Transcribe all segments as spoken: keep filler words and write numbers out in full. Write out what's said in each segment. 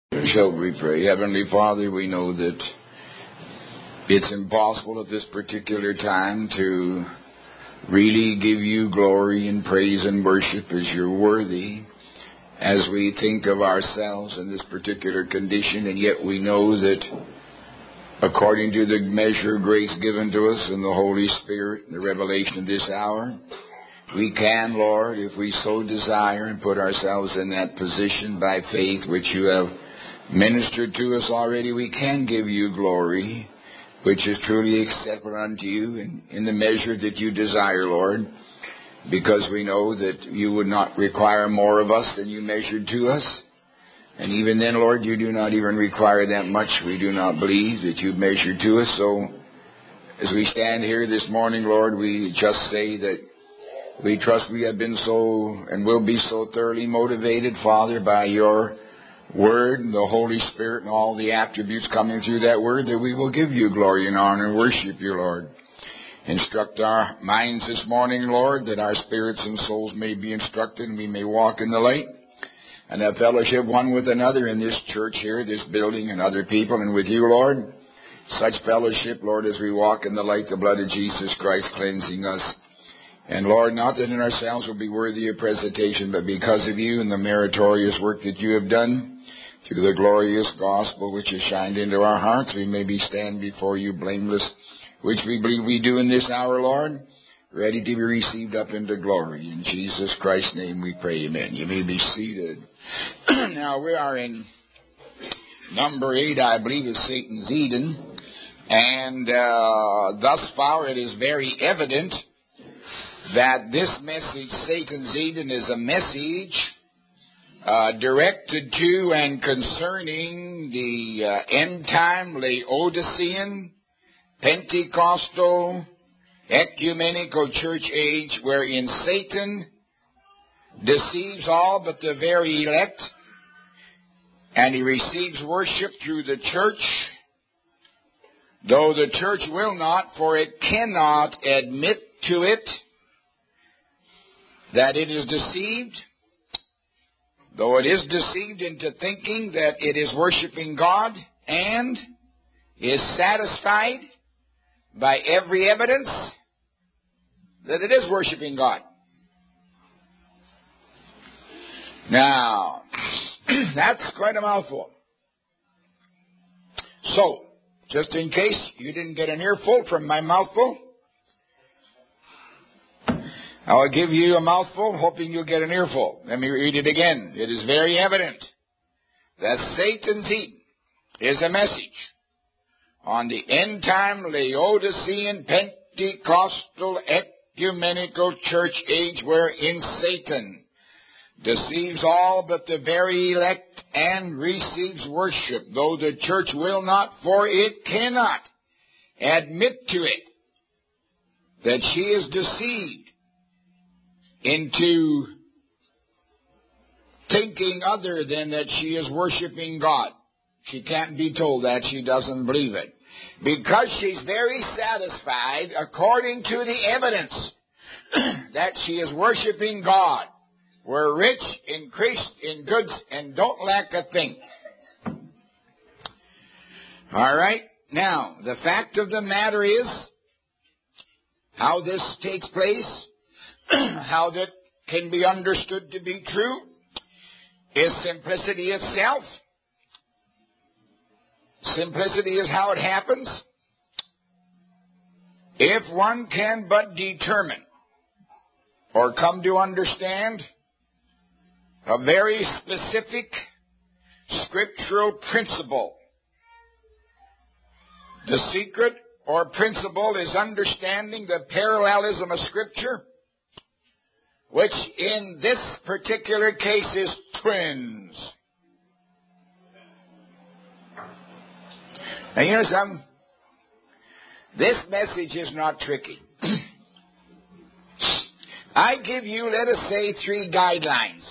Shall we pray? Heavenly Father, we know that it's impossible at this particular time to really give you glory and praise and worship as you're worthy as we think of ourselves in this particular condition, and yet we know that according to the measure of grace given to us in the Holy Spirit and the revelation of this hour, we can, Lord, if we so desire, and put ourselves in that position by faith which you have ministered to us already, we can give you glory, which is truly acceptable unto you in, in the measure that you desire, Lord, because we know that you would not require more of us than you measured to us. And even then, Lord, you do not even require that much. We do not believe that you've measured to us. So as we stand here this morning, Lord, we just say that we trust we have been so and will be so thoroughly motivated, Father, by your Word and the Holy Spirit and all the attributes coming through that Word, that we will give you glory and honor and worship you, Lord. Instruct our minds this morning, Lord, that our spirits and souls may be instructed and we may walk in the light and have fellowship one with another in this church here, this building, and other people, and with you, Lord. Such fellowship, Lord, as we walk in the light, the blood of Jesus Christ cleansing us. And, Lord, not that in ourselves will be worthy of presentation, but because of you and the meritorious work that you have done, through the glorious gospel which has shined into our hearts, we may be stand before you blameless, which we believe we do in this hour, Lord, ready to be received up into glory. In Jesus Christ's name we pray, amen. You may be seated. Now, we are in number eight, I believe, is Satan's Eden. And uh, thus far it is very evident that this message, Satan's Eden, is a message uh, directed to and concerning the uh, end-time Laodicean, Pentecostal, ecumenical church age, wherein Satan deceives all but the very elect, and he receives worship through the church, though the church will not, for it cannot admit to it that it is deceived, though it is deceived into thinking that it is worshiping God and is satisfied by every evidence that it is worshiping God. Now, that's quite a mouthful. So, just in case you didn't get an earful from my mouthful, I'll give you a mouthful, hoping you'll get an earful. Let me read it again. It is very evident that Satan's Eden is a message on the end-time Laodicean, Pentecostal, ecumenical church age, wherein Satan deceives all but the very elect and receives worship, though the church will not, for it cannot admit to it that she is deceived into thinking other than that she is worshiping God. She can't be told that. She doesn't believe it. Because she's very satisfied, according to the evidence, that she is worshiping God. We're rich, increased in goods, and don't lack a thing. All right? Now, the fact of the matter is, how this takes place, how that can be understood to be true, is simplicity itself. Simplicity is how it happens. If one can but determine or come to understand a very specific scriptural principle. The secret or principle is understanding the parallelism of Scripture, which in this particular case is twins. Now, you know something? This message is not tricky. I give you, let us say, three guidelines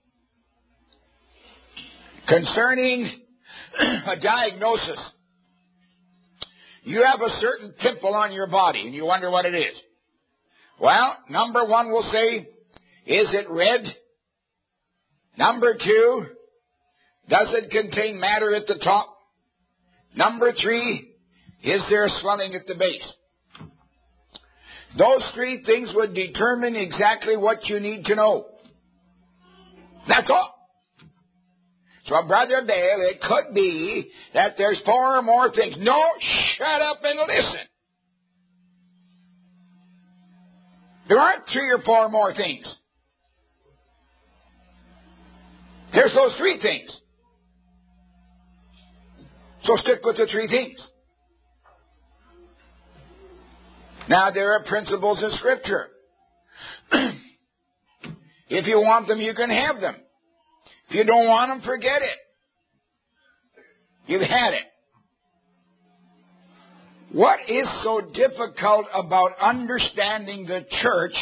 concerning a diagnosis. You have a certain pimple on your body, and you wonder what it is. Well, number one will say, is it red? Number two, Does it contain matter at the top? Number three, is there swelling at the base? Those three things would determine exactly what you need to know. That's all. So, Brother Dale, it could be that there's four or more things. No, shut up and listen. There aren't three or four more things. There's those three things. So stick with the three things. Now, there are principles in Scripture. If you want them, you can have them. If you don't want them, forget it. You've had it. What is so difficult about understanding the church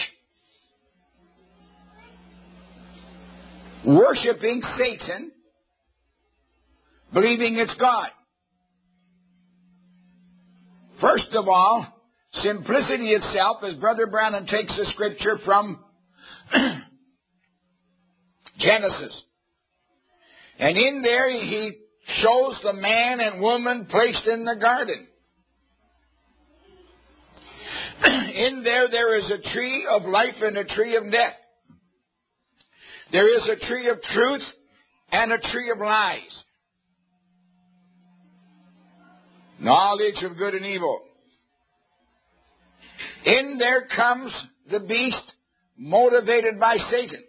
worshiping Satan, believing it's God? First of all, simplicity itself, as Brother Branham takes the Scripture from Genesis. And in there he shows the man and woman placed in the garden. In there, there is a tree of life and a tree of death. There is a tree of truth and a tree of lies. Knowledge of good and evil. In there comes the beast motivated by Satan.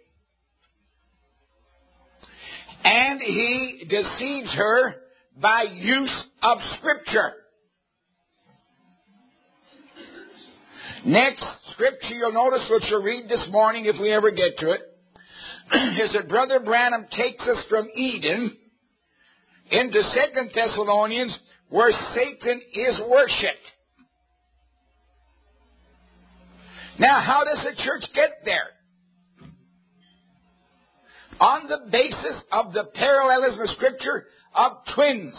And he deceives her by use of Scripture. Next Scripture you'll notice, which you'll read this morning if we ever get to it, is that Brother Branham takes us from Eden into Second Thessalonians, where Satan is worshipped. Now, how does the church get there? On the basis of the parallelism of Scripture of twins.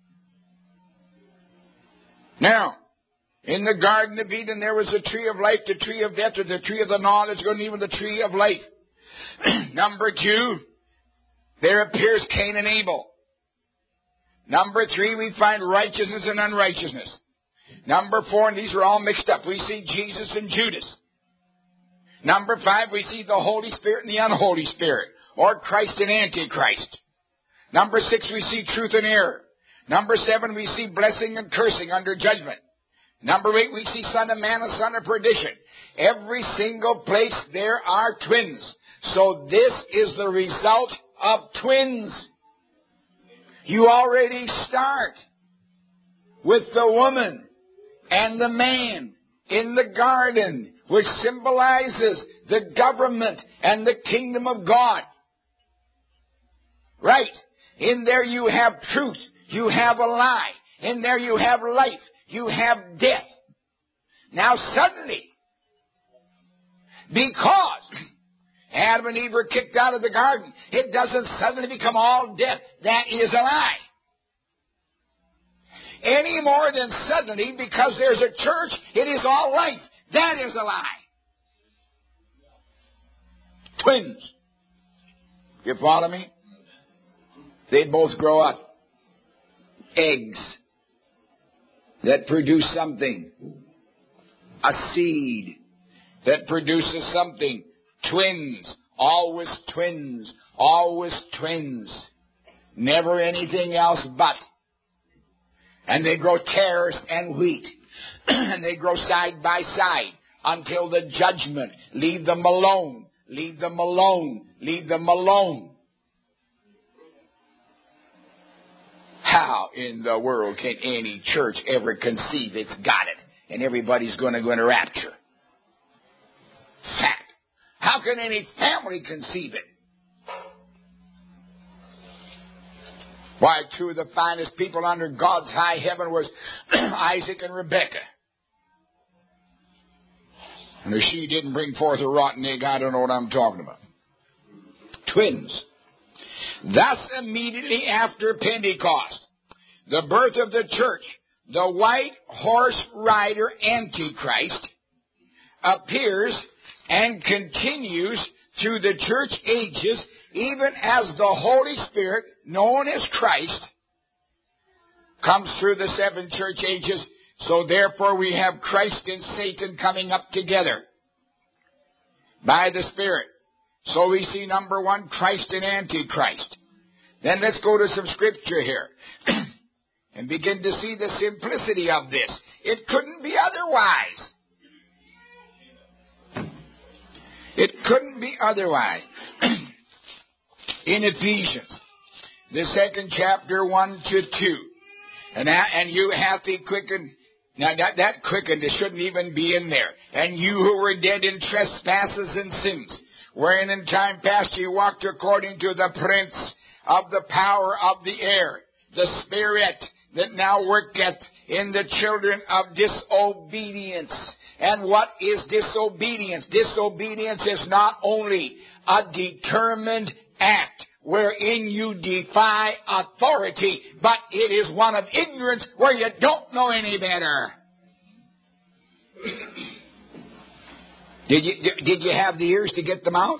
Now, in the Garden of Eden, there was the tree of life, the tree of death, or the tree of the knowledge, and even the tree of life. Number two, there appears Cain and Abel. Number three, we find righteousness and unrighteousness. Number four, and these are all mixed up, we see Jesus and Judas. Number five, we see the Holy Spirit and the unholy Spirit, or Christ and Antichrist. Number six, we see truth and error. Number seven, we see blessing and cursing under judgment. Number eight, we see son of man and son of perdition. Every single place there are twins. So this is the result of twins. You already start with the woman and the man in the garden, which symbolizes the government and the kingdom of God. Right. In there you have truth. You have a lie. In there you have life. You have death. Now suddenly, because Adam and Eve were kicked out of the garden, it doesn't suddenly become all death. That is a lie. Any more than suddenly, because there's a church, it is all life. That is a lie. Twins. You follow me? They both grow up. Eggs that produce something. A seed that produces something. Twins. Always twins. Always twins. Never anything else but. And they grow tares and wheat. And they grow side by side until the judgment. Leave them alone. Leave them alone. Leave them alone. How in the world can any church ever conceive it's got it and everybody's going to go into rapture? Fact. How can any family conceive it? Why, two of the finest people under God's high heaven was Isaac and Rebekah. And if she didn't bring forth a rotten egg, I don't know what I'm talking about. Twins. Thus, immediately after Pentecost, the birth of the church, the white horse rider Antichrist appears and continues through the church ages even as the Holy Spirit, known as Christ, comes through the seven church ages, so therefore we have Christ and Satan coming up together by the Spirit. So we see, number one, Christ and Antichrist. Then let's go to some scripture here and begin to see the simplicity of this. It couldn't be otherwise. It couldn't be otherwise. In Ephesians, the second chapter, one to two. And, that, and you hath he quickened. Now that, that quickened, it shouldn't even be in there. And you who were dead in trespasses and sins, wherein in time past ye walked according to the prince of the power of the air, the spirit that now worketh in the children of disobedience. And what is disobedience? Disobedience is not only a determined act wherein you defy authority, but it is one of ignorance where you don't know any better. Did you, did you have the ears to get them out?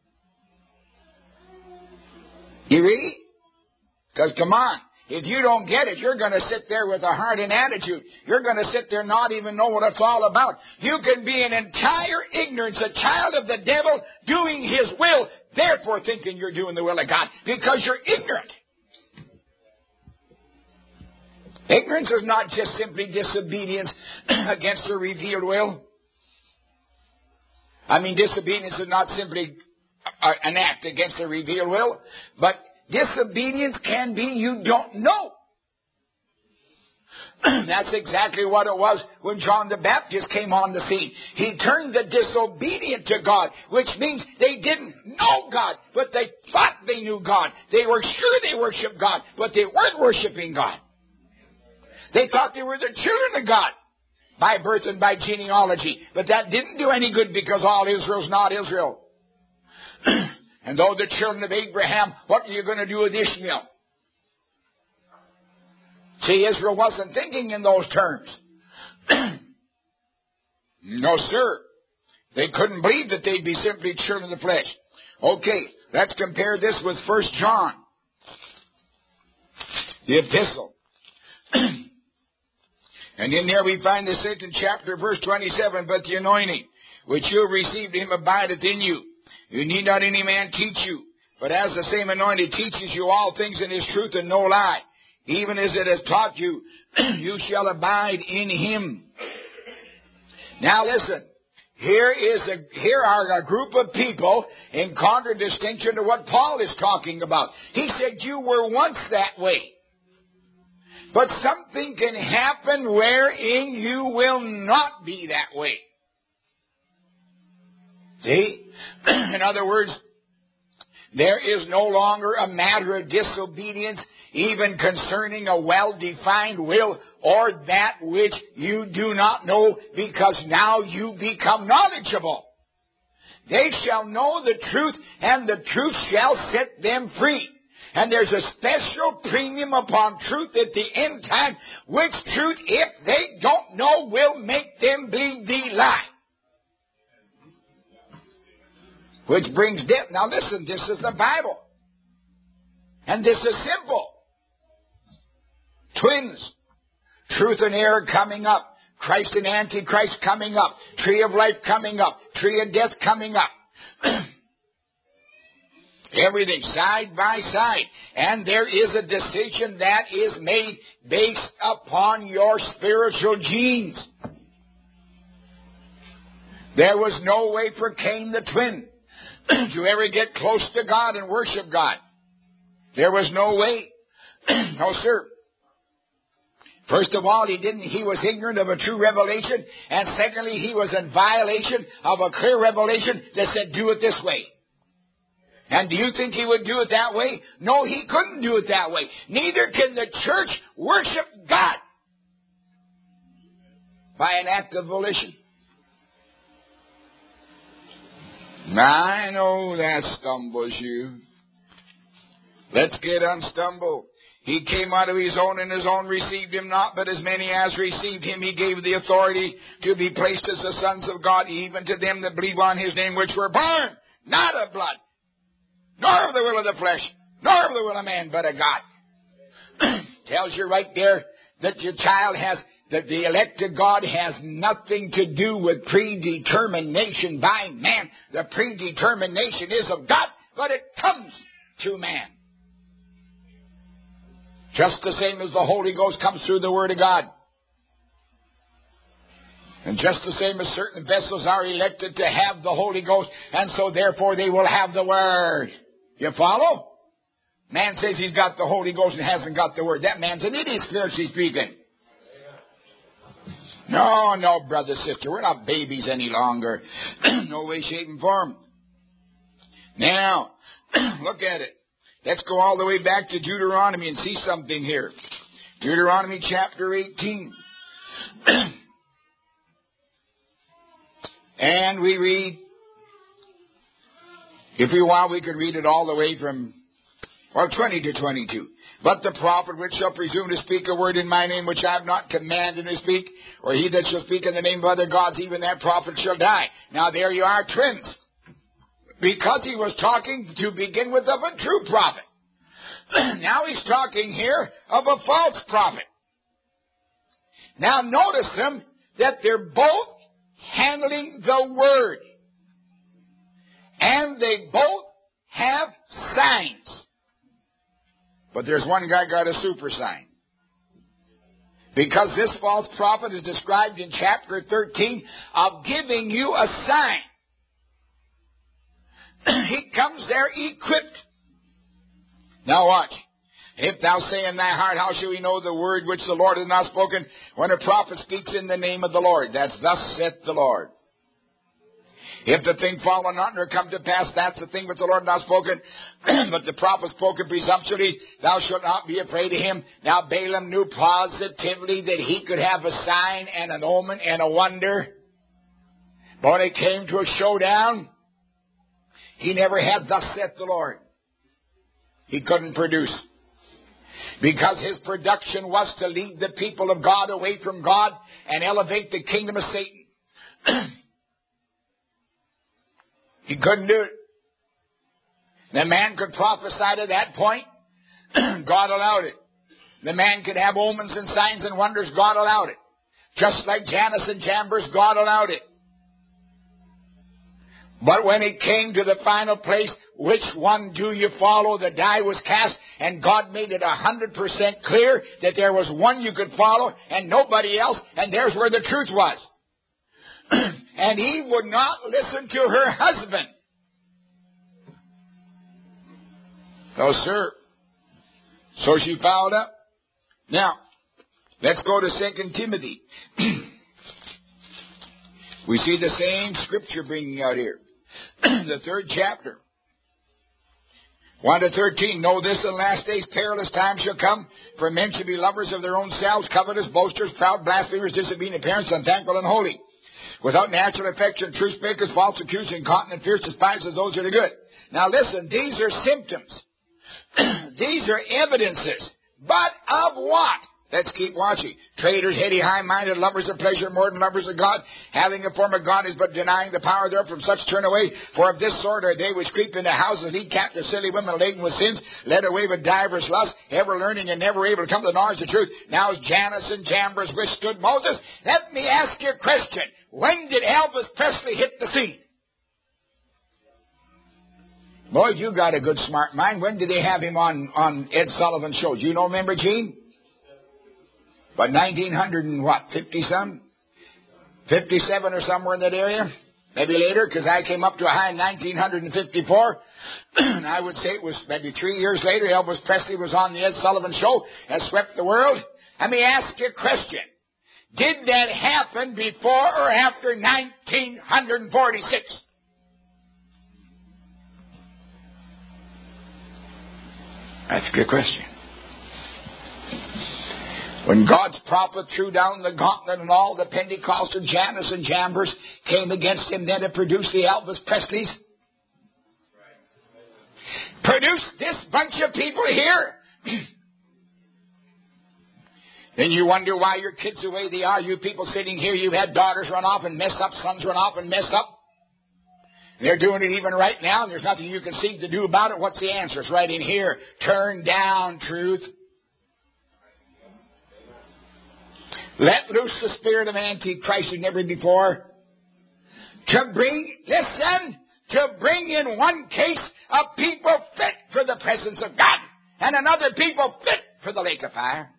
You really? Because come on, if you don't get it, you're going to sit there with a heart and attitude. You're going to sit there and not even know what it's all about. You can be in entire ignorance, a child of the devil doing his will, therefore thinking you're doing the will of God, because you're ignorant. Ignorance is not just simply disobedience against the revealed will. I mean, disobedience is not simply an act against the revealed will, but disobedience can be you don't know. That's exactly what it was when John the Baptist came on the scene. He turned the disobedient to God, which means they didn't know God, but they thought they knew God. They were sure they worshiped God, but they weren't worshiping God. They thought they were the children of God by birth and by genealogy, but that didn't do any good because all Israel's not Israel. And though the children of Abraham, what are you going to do with Ishmael? See, Israel wasn't thinking in those terms. No, sir. They couldn't believe that they'd be simply children of the flesh. Okay, let's compare this with First John, the epistle. And in there we find the second chapter, verse twenty-seven, but the anointing which you have received him abideth in you. You need not any man teach you, but as the same anointing teaches you all things in his truth and no lie, even as it has taught you, you shall abide in him. Now listen, here is a, here are a group of people in contradistinction to what Paul is talking about. He said you were once that way, but something can happen wherein you will not be that way. See? In other words, there is no longer a matter of disobedience, even concerning a well-defined will or that which you do not know, because now you become knowledgeable. They shall know the truth, and the truth shall set them free. And there's a special premium upon truth at the end time, which truth, if they don't know, will make them believe the lie. Which brings death. Now listen, this is the Bible. And this is simple. Twins. Truth and error coming up. Christ and Antichrist coming up. Tree of life coming up. Tree of death coming up. Everything side by side. And there is a decision that is made based upon your spiritual genes. There was no way for Cain the twin to ever get close to God and worship God. There was no way. No, sir. First of all, he didn't, he was ignorant of a true revelation. And secondly, he was in violation of a clear revelation that said, do it this way. And do you think he would do it that way? No, he couldn't do it that way. Neither can the church worship God by an act of volition. I know that stumbles you. Let's get unstumbled. He came out of his own, and his own received him not, but as many as received him, he gave the authority to be placed as the sons of God, even to them that believe on his name, which were born not of blood, nor of the will of the flesh, nor of the will of man, but of God. Tells you right there that your child has, that the elect of God has nothing to do with predetermination by man. The predetermination is of God, but it comes through man. Just the same as the Holy Ghost comes through the Word of God. And just the same as certain vessels are elected to have the Holy Ghost, and so therefore they will have the Word. You follow? Man says he's got the Holy Ghost and hasn't got the Word. That man's an idiot, spiritually speaking. No, no, brother, sister, we're not babies any longer. No way, shape, and form. Now, look at it. Let's go all the way back to Deuteronomy and see something here. Deuteronomy chapter eighteen. And we read, if we want, we could read it all the way from, well, twenty to twenty-two. But the prophet which shall presume to speak a word in my name which I have not commanded to speak, or he that shall speak in the name of other gods, even that prophet shall die. Now there you are, twins. Because he was talking to begin with of a true prophet. Now he's talking here of a false prophet. Now notice them that they're both handling the word. And they both have signs. But there's one guy got a super sign. Because this false prophet is described in chapter thirteen of giving you a sign. He comes there equipped. Now watch. If thou say in thy heart, how shall we know the word which the Lord has not spoken? When a prophet speaks in the name of the Lord, that's thus saith the Lord. If the thing follow not nor come to pass, that's the thing which the Lord has not spoken. But the prophet spoken presumptuously, thou shalt not be afraid of him. Now Balaam knew positively that he could have a sign and an omen and a wonder. But when it came to a showdown, he never had thus saith the Lord. He couldn't produce. Because his production was to lead the people of God away from God and elevate the kingdom of Satan. He couldn't do it. The man could prophesy to that point. God allowed it. The man could have omens and signs and wonders. God allowed it. Just like Jannes and Jambres, God allowed it. But when it came to the final place, which one do you follow? The die was cast, and God made it a hundred percent clear that there was one you could follow and nobody else, and there's where the truth was. And he would not listen to her husband. No, sir. So she fouled up. Now, let's go to Second Timothy. We see the same scripture bringing out here. The third chapter. one to thirteen. Know this, in the last days perilous times shall come, for men shall be lovers of their own selves, covetous, boasters, proud, blasphemers, disobedient parents, unthankful, and unholy, without natural affection, truth speakers, false accusers, incontinent, fierce, despisers, those that are good. Now listen, these are symptoms. These are evidences. But of what? Let's keep watching. Traitors, heady, high-minded, lovers of pleasure more than lovers of God, having a form of godliness but denying the power thereof, from such turn away. For of this sort are they which creep into houses, lead captive silly women laden with sins, led away with divers lusts, ever learning and never able to come to the knowledge of truth. Now as Jannes and Jambres withstood Moses, let me ask you a question. When did Elvis Presley hit the scene? Boy, you got a good smart mind. When did they have him on, on Ed Sullivan's show? Do you know, remember, Gene? But nineteen hundred and what, fifty-some? fifty-seven or somewhere in that area? Maybe later, because I came up to a high in nineteen fifty-four. And I would say it was maybe three years later, Elvis Presley was on the Ed Sullivan Show and swept the world. Let me ask you a question. Did that happen before or after nineteen forty-six? That's a good question. When God's prophet threw down the gauntlet and all the Pentecostal Jannes and Jambres came against him, then to produce the Elvis Presleys. Produce this bunch of people here. Then you wonder why your kids the way they are. You people sitting here, you've had daughters run off and mess up, sons run off and mess up. They're doing it even right now, and there's nothing you can seem to do about it. What's the answer? It's right in here. Turn down truth. Let loose the spirit of Antichrist as never before. To bring, listen, to bring in one case a people fit for the presence of God, and another people fit for the lake of fire.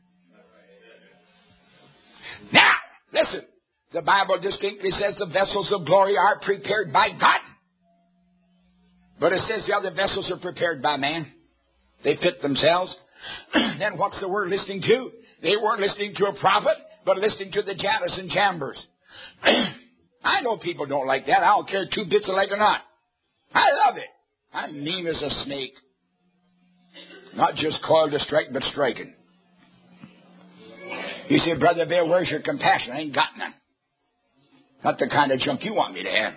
Now, listen, the Bible distinctly says the vessels of glory are prepared by God. But it says the other vessels are prepared by man. They fit themselves. Then what's the word listening to? They weren't listening to a prophet, but listening to the Jannes and Jambres. I know people don't like that. I don't care two bits alike or not. I love it. I'm mean as a snake. Not just coiled to strike, but striking. You say, Brother Bill, where's your compassion? I ain't got none. Not the kind of junk you want me to have.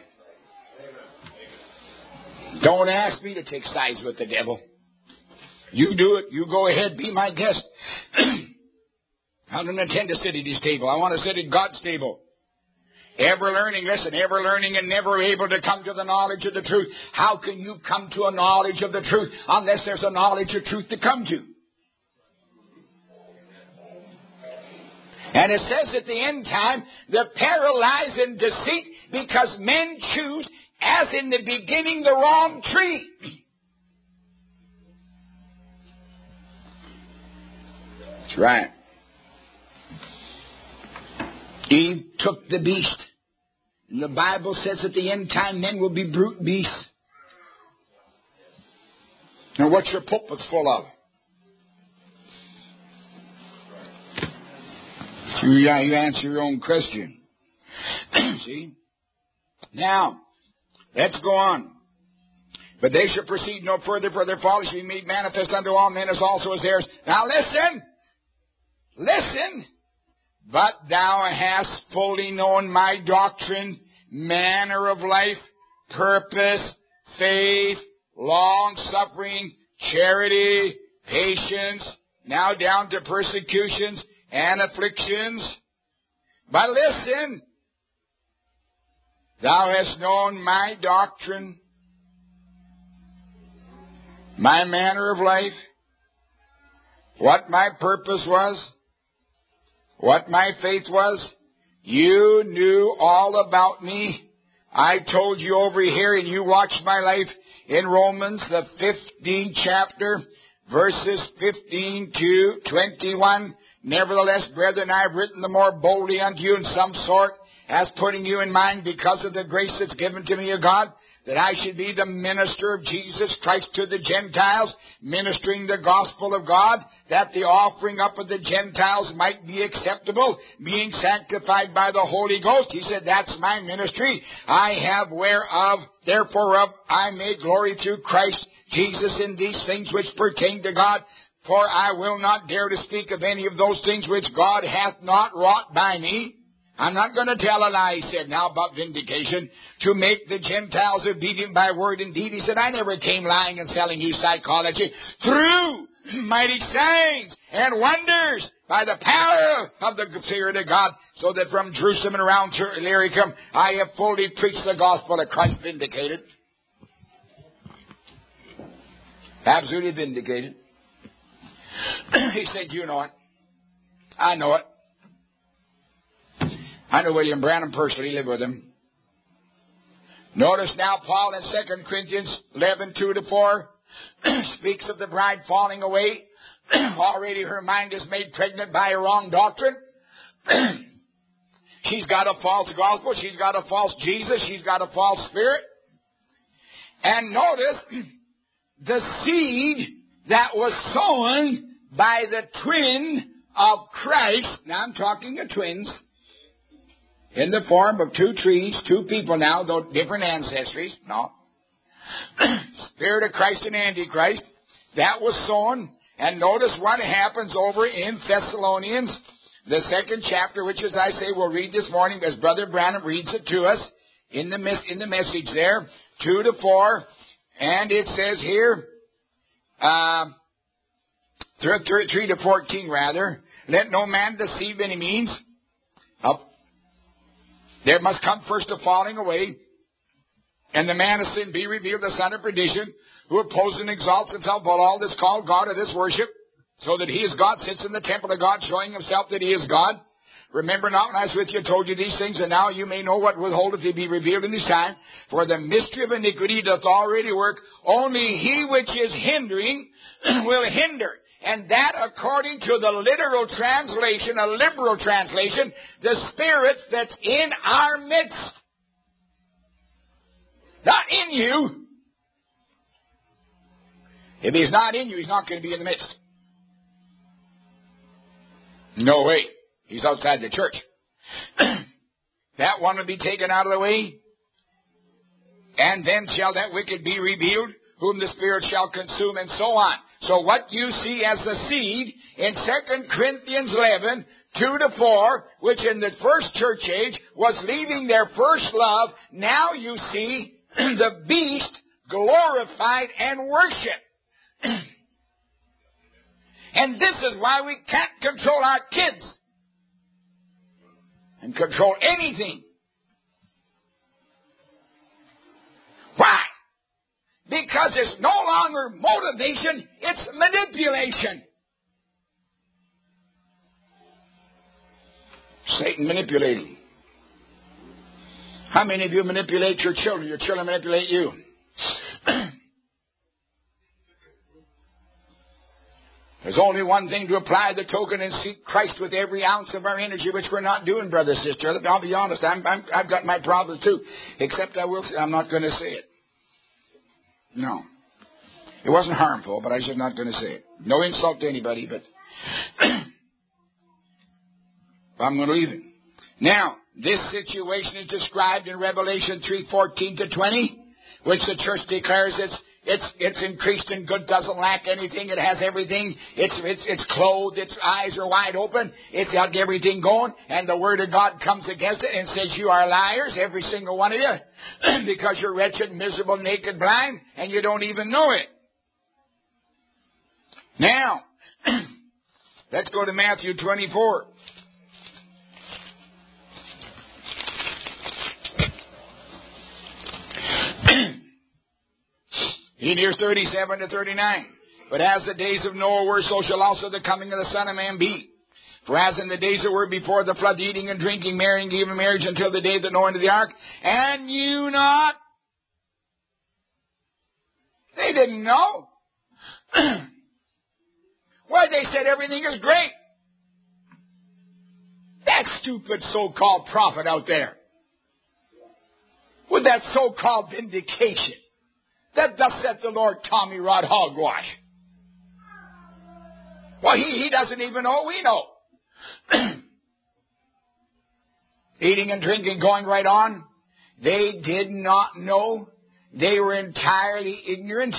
Don't ask me to take sides with the devil. You do it. You go ahead. Be my guest. I don't intend to sit at his table. I want to sit at God's table. Ever learning, listen, ever learning and never able to come to the knowledge of the truth. How can you come to a knowledge of the truth unless there's a knowledge of truth to come to? And it says at the end time, the paralyzed in deceit because men choose, as in the beginning, the wrong tree. That's right. Eve took the beast. And the Bible says at the end time, men will be brute beasts. Now what's your pulpits full of? You, you answer your own question. See? Now, let's go on. But they shall proceed no further, for their folly shall be made manifest unto all men as also as theirs. Now listen. Listen. But thou hast fully known my doctrine, manner of life, purpose, faith, long-suffering, charity, patience, now down to persecutions and afflictions. But listen, thou hast known my doctrine, my manner of life, what my purpose was, what my faith was. You knew all about me. I told you over here, and you watched my life in Romans, the fifteenth chapter, verses fifteen to twenty-one. Nevertheless, brethren, I have written the more boldly unto you in some sort, as putting you in mind because of the grace that's given to me of God, that I should be the minister of Jesus Christ to the Gentiles, ministering the gospel of God, that the offering up of the Gentiles might be acceptable, being sanctified by the Holy Ghost. He said, that's my ministry. I have whereof, therefore of, I may glory through Christ Jesus in these things which pertain to God. For I will not dare to speak of any of those things which God hath not wrought by me. I'm not going to tell a lie, he said, now about vindication, to make the Gentiles obedient by word and deed. He said, I never came lying and selling you psychology. Through mighty signs and wonders by the power of the Spirit of God, so that from Jerusalem and around Illyricum I have fully preached the gospel of Christ vindicated. Absolutely vindicated. He said, you know it. I know it. I know William Branham personally, lived with him. Notice now Paul in Second Corinthians eleven, two to four speaks of the bride falling away. Already her mind is made pregnant by a wrong doctrine. She's got a false gospel. She's got a false Jesus. She's got a false spirit. And notice the seed that was sown by the twin of Christ. Now I'm talking of twins. In the form of two trees, two people now, though different ancestries. No. Spirit of Christ and Antichrist. That was sown. And notice what happens over in Thessalonians, the second chapter, which, as I say, we'll read this morning as Brother Branham reads it to us in the, in the message there, two to four. And it says here, uh, three to fourteen rather, let no man deceive any means. Up. There must come first a falling away, And the man of sin be revealed, the son of perdition, who opposes and exalts himself above all that's called God of this worship, so that he is God, sits in the temple of God, showing himself that he is God. Remember not when I was with you, I told you these things, and now you may know what will hold if they be revealed in his time. For the mystery of iniquity doth already work. Only he which is hindering will hinder. And that according to the literal translation, a liberal translation, the Spirit that's in our midst. Not in you. If he's not in you, he's not going to be in the midst. No way. He's outside the church. That one will be taken out of the way. And then shall that wicked be revealed, whom the Spirit shall consume, and so on. So what you see as the seed in Second Corinthians eleven, two to four, which in the first church age was leaving their first love, now you see the beast glorified and worshiped. And this is why we can't control our kids and control anything. Why? Because it's no longer motivation, it's manipulation. Satan manipulating. How many of you manipulate your children? Your children manipulate you. There's only one thing to apply the token and seek Christ with every ounce of our energy, which we're not doing, brother, sister. I'll be honest, I'm, I'm, I've got my problems too. Except I will say, I'm not going to say it. No. It wasn't harmful, but I'm just not going to say it. No insult to anybody, but I'm going to leave it. Now, this situation is described in Revelation three fourteen to twenty, which the church declares it's It's it's increased in good, doesn't lack anything. It has everything. It's it's it's clothed. Its eyes are wide open. It's got everything going. And the Word of God comes against it and says, you are liars, every single one of you, because you're wretched, miserable, naked, blind, and you don't even know it. Now, let's go to Matthew twenty-four. In here thirty-seven to thirty-nine. But as the days of Noah were, so shall also the coming of the Son of Man be. For as in the days that were before the flood, eating and drinking, marrying, giving marriage, until the day that Noah entered the ark, and knew not. They didn't know. Why, they said everything is great. That stupid so-called prophet out there, with that so-called vindication, that thus said the Lord, Tommy Rod hogwash. Well, he, he doesn't even know we know. Eating and drinking, going right on. They did not know. They were entirely ignorant.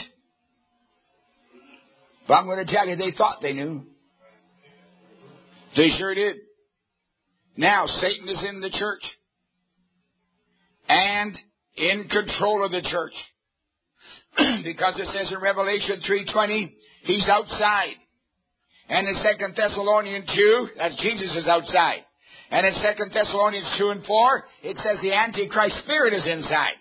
But I'm going to tell you, they thought they knew. They sure did. Now, Satan is in the church and in control of the church. Because it says in Revelation three twenty, he's outside. And in Second Thessalonians two, that's Jesus is outside. And in Second Thessalonians two and four, it says the Antichrist spirit is inside.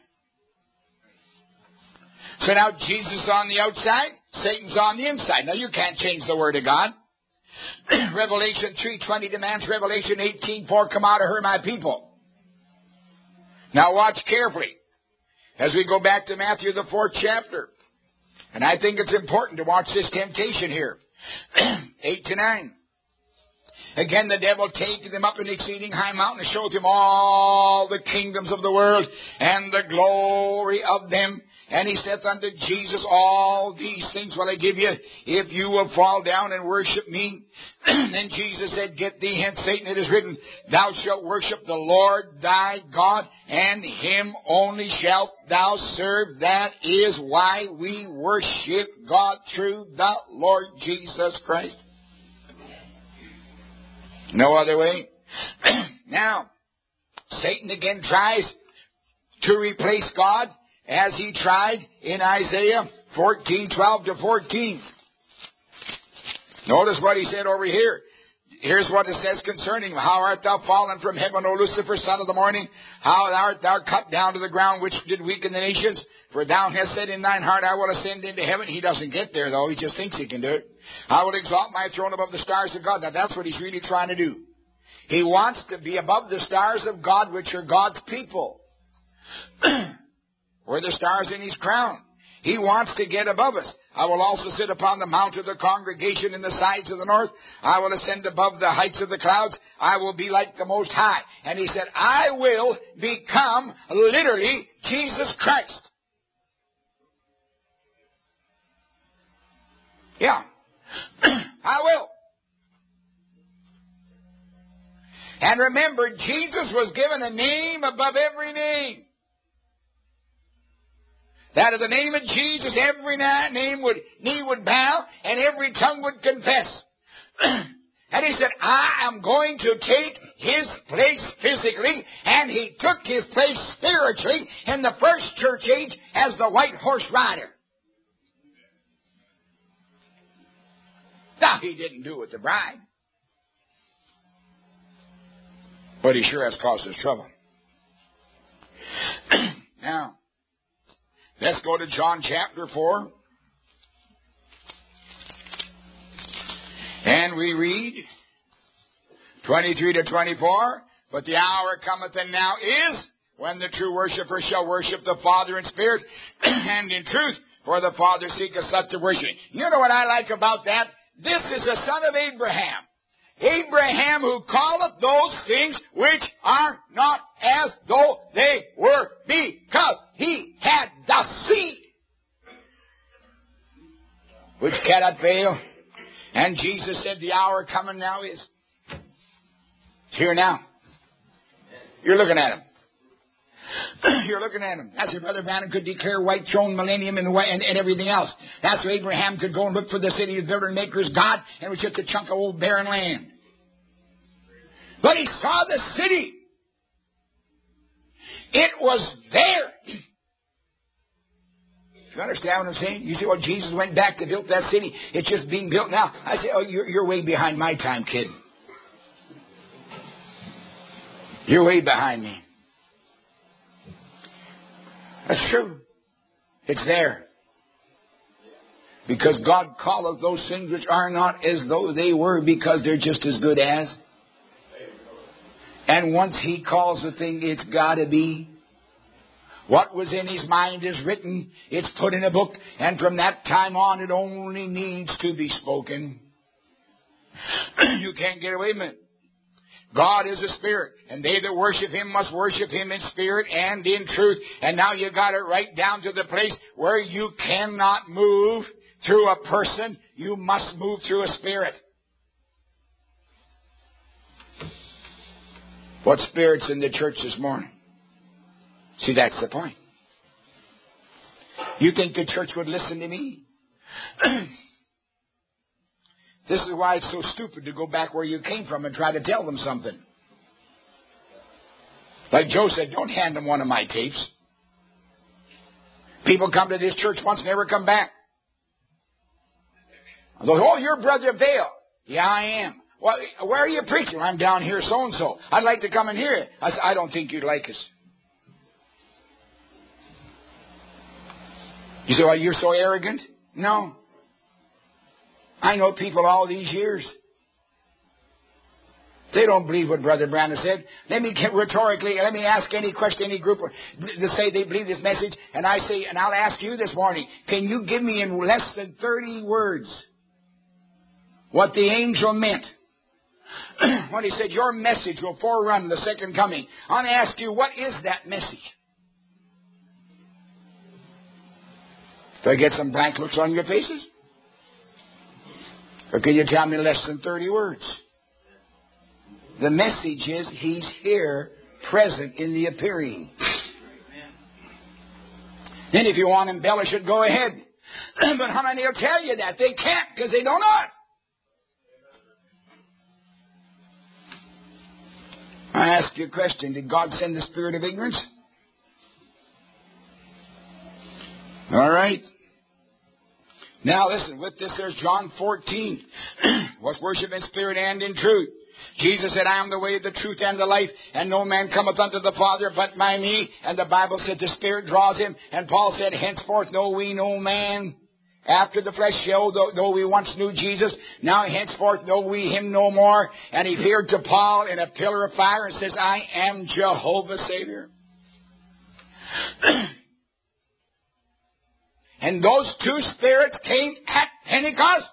So now Jesus is on the outside, Satan's on the inside. Now you can't change the Word of God. Revelation three twenty demands Revelation eighteen four, come out of her, my people. Now watch carefully as we go back to Matthew, the fourth chapter. And I think it's important to watch this temptation here. eight to nine. Again, the devil taketh him up an exceeding high mountain and showed him all the kingdoms of the world and the glory of them. And he saith unto Jesus, all these things will I give you if you will fall down and worship me. Then Jesus said, get thee hence, Satan, it is written, thou shalt worship the Lord thy God, and him only shalt thou serve. That is why we worship God through the Lord Jesus Christ. No other way. Now, Satan again tries to replace God, as he tried in Isaiah fourteen twelve to fourteen. Notice what he said over here. Here's what it says concerning him. How art thou fallen from heaven, O Lucifer, son of the morning? How art thou cut down to the ground, which did weaken the nations? For thou hast said in thine heart, I will ascend into heaven. He doesn't get there, though. He just thinks he can do it. I will exalt my throne above the stars of God. Now, that's what he's really trying to do. He wants to be above the stars of God, which are God's people. Or the stars in his crown. He wants to get above us. I will also sit upon the mount of the congregation in the sides of the north. I will ascend above the heights of the clouds. I will be like the Most High. And he said, I will become literally Jesus Christ. Yeah. I will. And remember, Jesus was given a name above every name. That at the name of Jesus, every name would, knee would bow, and every tongue would confess. And he said, I am going to take his place physically, and he took his place spiritually in the first church age as the white horse rider. Now, he didn't do it with the bride. But he sure has caused us trouble. Now, let's go to John chapter four. And we read twenty-three to twenty-four. But the hour cometh and now is when the true worshippers shall worship the Father in spirit and in truth. For the Father seeketh such to worship. You know what I like about that? This is the son of Abraham. Abraham who calleth those things which are not as though they were, because he had the seed which cannot fail. And Jesus said, the hour coming now is. It's here now. You're looking at him. You're looking at him. That's where Brother Branham could declare white throne, millennium, and, and, and everything else. That's where Abraham could go and look for the city of builder and maker's God, and it was just a chunk of old barren land. But he saw the city. It was there. You understand what I'm saying? You see, well, Jesus went back to build that city. It's just being built now. I say, oh, you're, you're way behind my time, kid. You're way behind me. That's true. It's there. Because God calleth those things which are not as though they were, because they're just as good as. And once he calls a thing, it's got to be. What was in his mind is written. It's put in a book. And from that time on, it only needs to be spoken. You can't get away from it. God is a spirit, and they that worship him must worship him in spirit and in truth. And now you got it right down to the place where you cannot move through a person. You must move through a spirit. What spirit's in the church this morning? See, that's the point. You think the church would listen to me? This is why it's so stupid to go back where you came from and try to tell them something. Like Joe said, don't hand them one of my tapes. People come to this church once and never come back. They'll go, oh, you're Brother Vail. Yeah, I am. Well, where are you preaching? I'm down here so-and-so. I'd like to come and hear it. I said, I don't think you'd like us. You say, well, you're so arrogant? No. I know people all these years. They don't believe what Brother Branham said. Let me get rhetorically, let me ask any question, any group to say they believe this message. And I say, and I'll ask you this morning, can you give me in less than thirty words what the angel meant when he said, your message will forerun the second coming? I want to ask you, what is that message? Do I get some blank looks on your faces? Or can you tell me less than thirty words? The message is he's here, present in the appearing. Then if you want to embellish it, go ahead. But how many will tell you that? They can't because they don't know it. I ask you a question. Did God send the spirit of ignorance? All right. Now listen, with this there's John fourteen. Was worship in spirit and in truth. Jesus said, I am the way, the truth, and the life, and no man cometh unto the Father but by me. And the Bible said the Spirit draws him. And Paul said, henceforth know we no man after the flesh. Though, though we once knew Jesus, now henceforth know we him no more. And he appeared to Paul in a pillar of fire and says, I am Jehovah Savior. And those two spirits came at Pentecost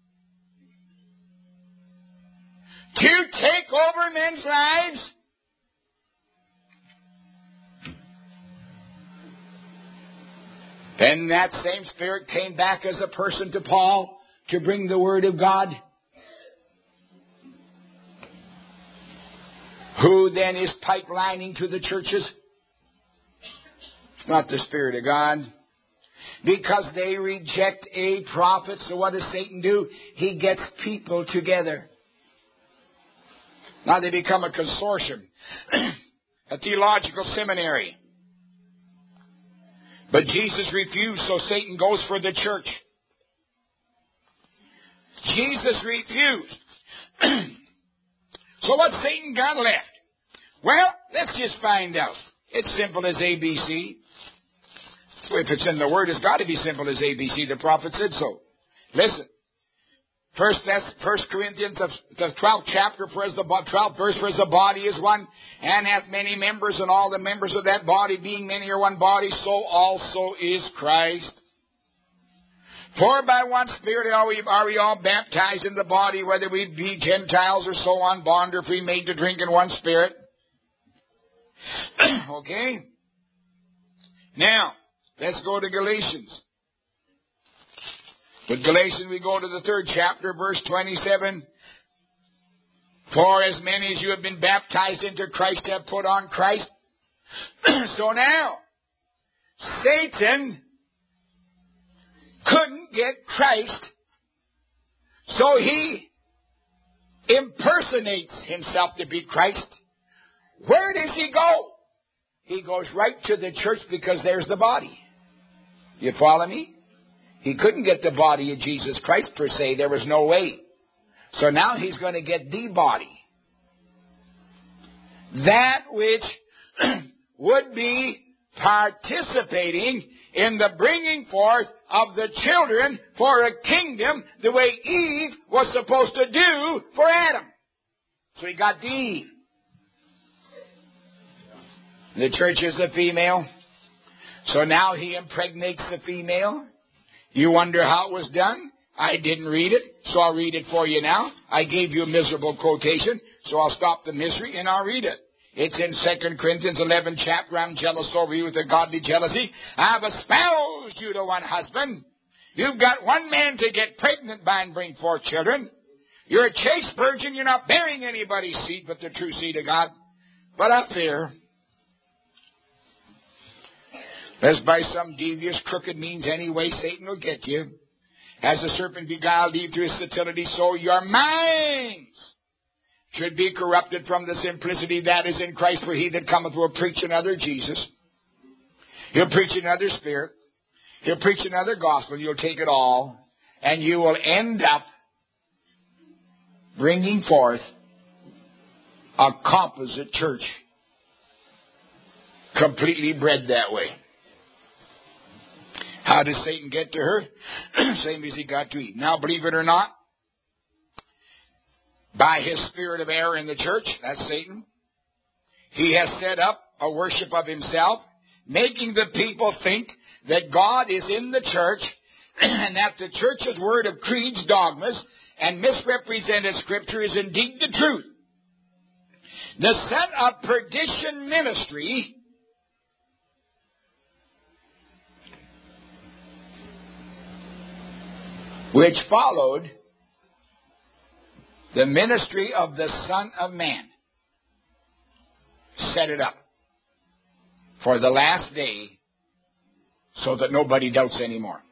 to take over men's lives. Then that same Spirit came back as a person to Paul to bring the Word of God. Who then is pipelining to the churches? It's not the Spirit of God. Because they reject a prophet. So what does Satan do? He gets people together. Now they become a consortium, a theological seminary. But Jesus refused, so Satan goes for the church. Jesus refused. So what's Satan got left? Well, let's just find out. It's simple as A B C. If it's in the Word, it's got to be simple as A B C. The prophet said so. Listen. First, that's First Corinthians, the twelfth chapter, for as the twelfth verse, for as the body is one, and hath many members, and all the members of that body, being many, are one body, so also is Christ. For by one Spirit are we, are we all baptized in the body, whether we be Gentiles or so on, bond or free, made to drink in one Spirit. Okay? Now, let's go to Galatians. With Galatians, we go to the third chapter, verse twenty-seven. For as many as you have been baptized into Christ have put on Christ. So now, Satan couldn't get Christ, so he impersonates himself to be Christ. Where does he go? He goes right to the church because there's the body. You follow me? He couldn't get the body of Jesus Christ per se. There was no way. So now he's going to get the body. That which would be participating in the bringing forth of the children for a kingdom the way Eve was supposed to do for Adam. So he got the Eve. The church is a female. So now he impregnates the female. You wonder how it was done? I didn't read it, so I'll read it for you now. I gave you a miserable quotation, so I'll stop the misery and I'll read it. It's in Second Corinthians eleven chapter. I'm jealous over you with a godly jealousy. I have espoused you to one husband. You've got one man to get pregnant by and bring forth children. You're a chaste virgin. You're not bearing anybody's seed but the true seed of God. But I fear, lest by some devious, crooked means anyway Satan will get you. As the serpent beguiled Eve through his subtlety, so your minds should be corrupted from the simplicity that is in Christ. For he that cometh will preach another Jesus. He'll preach another spirit. He'll preach another gospel. You'll take it all. And you will end up bringing forth a composite church. Completely bred that way. How does Satan get to her? Same as he got to Eve. Now, believe it or not, by his spirit of error in the church, that's Satan, he has set up a worship of himself, making the people think that God is in the church and that the church's word of creeds, dogmas, and misrepresented scripture is indeed the truth. The son of perdition ministry which followed the ministry of the Son of Man, set it up for the last day so that nobody doubts anymore.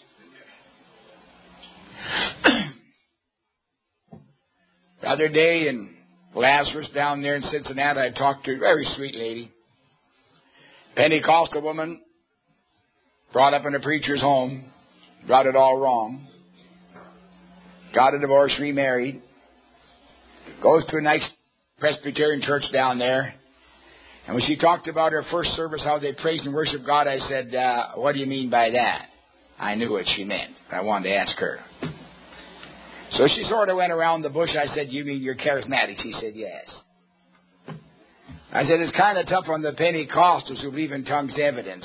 The other day in Lazarus down there in Cincinnati, I talked to a very sweet lady, Pentecostal woman, brought up in a preacher's home, got it all wrong. Got a divorce, remarried. Goes to a nice Presbyterian church down there. And when she talked about her first service, how they praised and worshiped God, I said, uh, what do you mean by that? I knew what she meant. I wanted to ask her. So she sort of went around the bush. I said, you mean you're charismatic? She said, yes. I said, it's kind of tough on the Pentecostals who believe in tongues evidence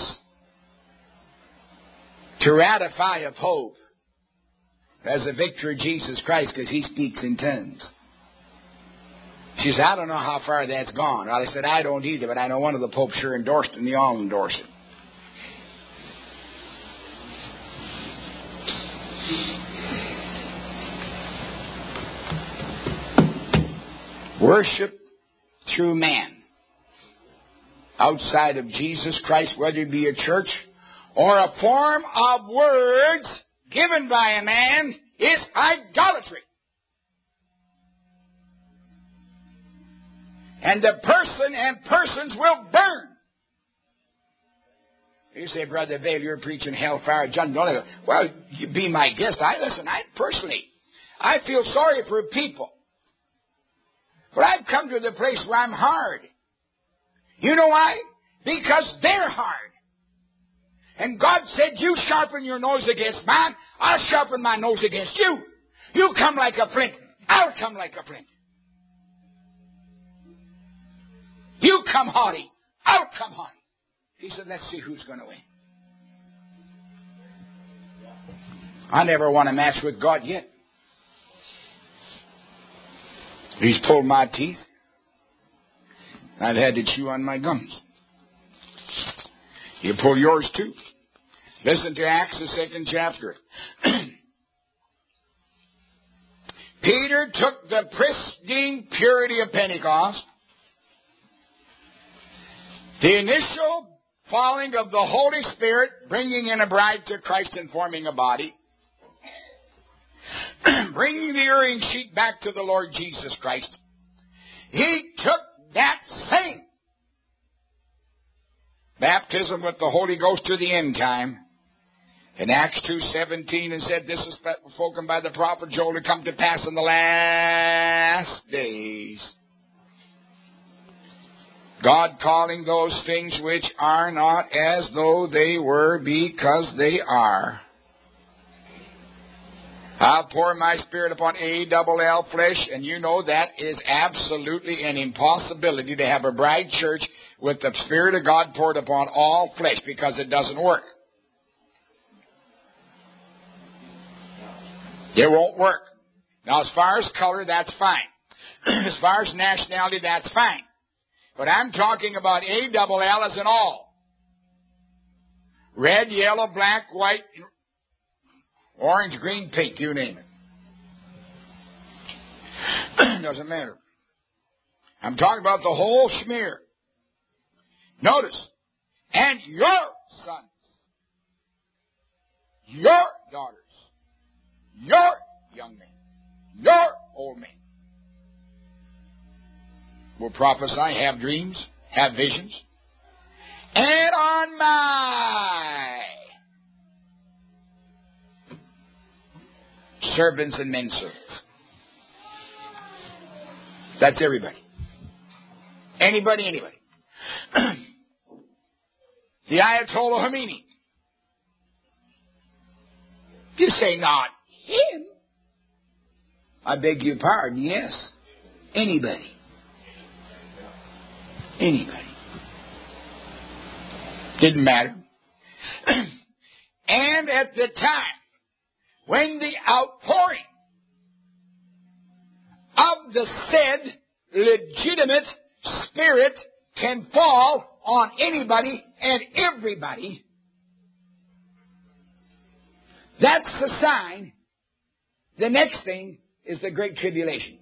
to ratify a pope as a victor of Jesus Christ because he speaks in tongues. She said, I don't know how far that's gone. Well, I said, I don't either, but I know one of the popes sure endorsed it, and they all endorse it. Worship through man, outside of Jesus Christ, whether it be a church or a form of words given by a man, is idolatry. And the person and persons will burn. You say, Brother Vail, you're preaching hellfire. John, well, you be my guest. I listen, I personally, I feel sorry for people. But I've come to the place where I'm hard. You know why? Because they're hard. And God said, you sharpen your nose against mine, I'll sharpen my nose against you. You come like a flint, I'll come like a flint. You come haughty, I'll come haughty. He said, let's see who's going to win. I never won a match with God yet. He's pulled my teeth. I've had to chew on my gums. You pull yours too. Listen to Acts, the second chapter. Peter took the pristine purity of Pentecost, the initial falling of the Holy Spirit, bringing in a bride to Christ and forming a body, bringing the earring sheet back to the Lord Jesus Christ. He took that same baptism with the Holy Ghost to the end time in Acts two seventeen and said, this is spoken by the prophet Joel to come to pass in the last days. God calling those things which are not as though they were, because they are. I'll pour my Spirit upon A double L flesh, and you know that is absolutely an impossibility to have a bride church with the Spirit of God poured upon all flesh, because it doesn't work. It won't work. Now, as far as color, that's fine. As far as nationality, that's fine. But I'm talking about A double L as in all. Red, yellow, black, white, orange, green, pink, you name it. Doesn't matter. I'm talking about the whole smear. Notice, and your sons, your daughters, your young men, your old men will prophesy, have dreams, have visions, and on my servants and men servants. That's everybody. Anybody, anybody. The Ayatollah Khomeini. You say not him. I beg your pardon, yes. Anybody. Anybody. Didn't matter. And at the time when the outpouring of the said legitimate Spirit can fall on anybody and everybody, that's the sign. The next thing is the Great Tribulation.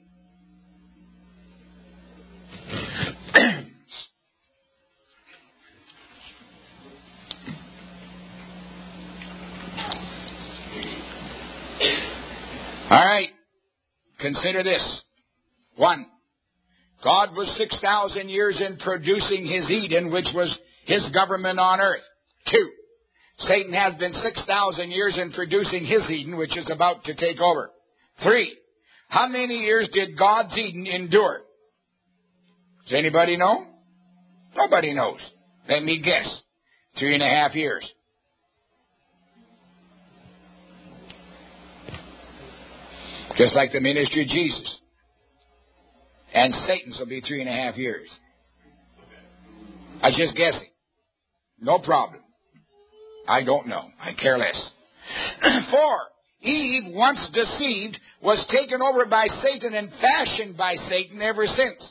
All right. Consider this. One, God was six thousand years in producing His Eden, which was His government on earth. Two, Satan has been six thousand years introducing his Eden, which is about to take over. Three, how many years did God's Eden endure? Does anybody know? Nobody knows. Let me guess. Three and a half years. Just like the ministry of Jesus. And Satan's will be three and a half years. I'm just guessing. No problem. I don't know. I care less. Four, Eve, once deceived, was taken over by Satan and fashioned by Satan ever since.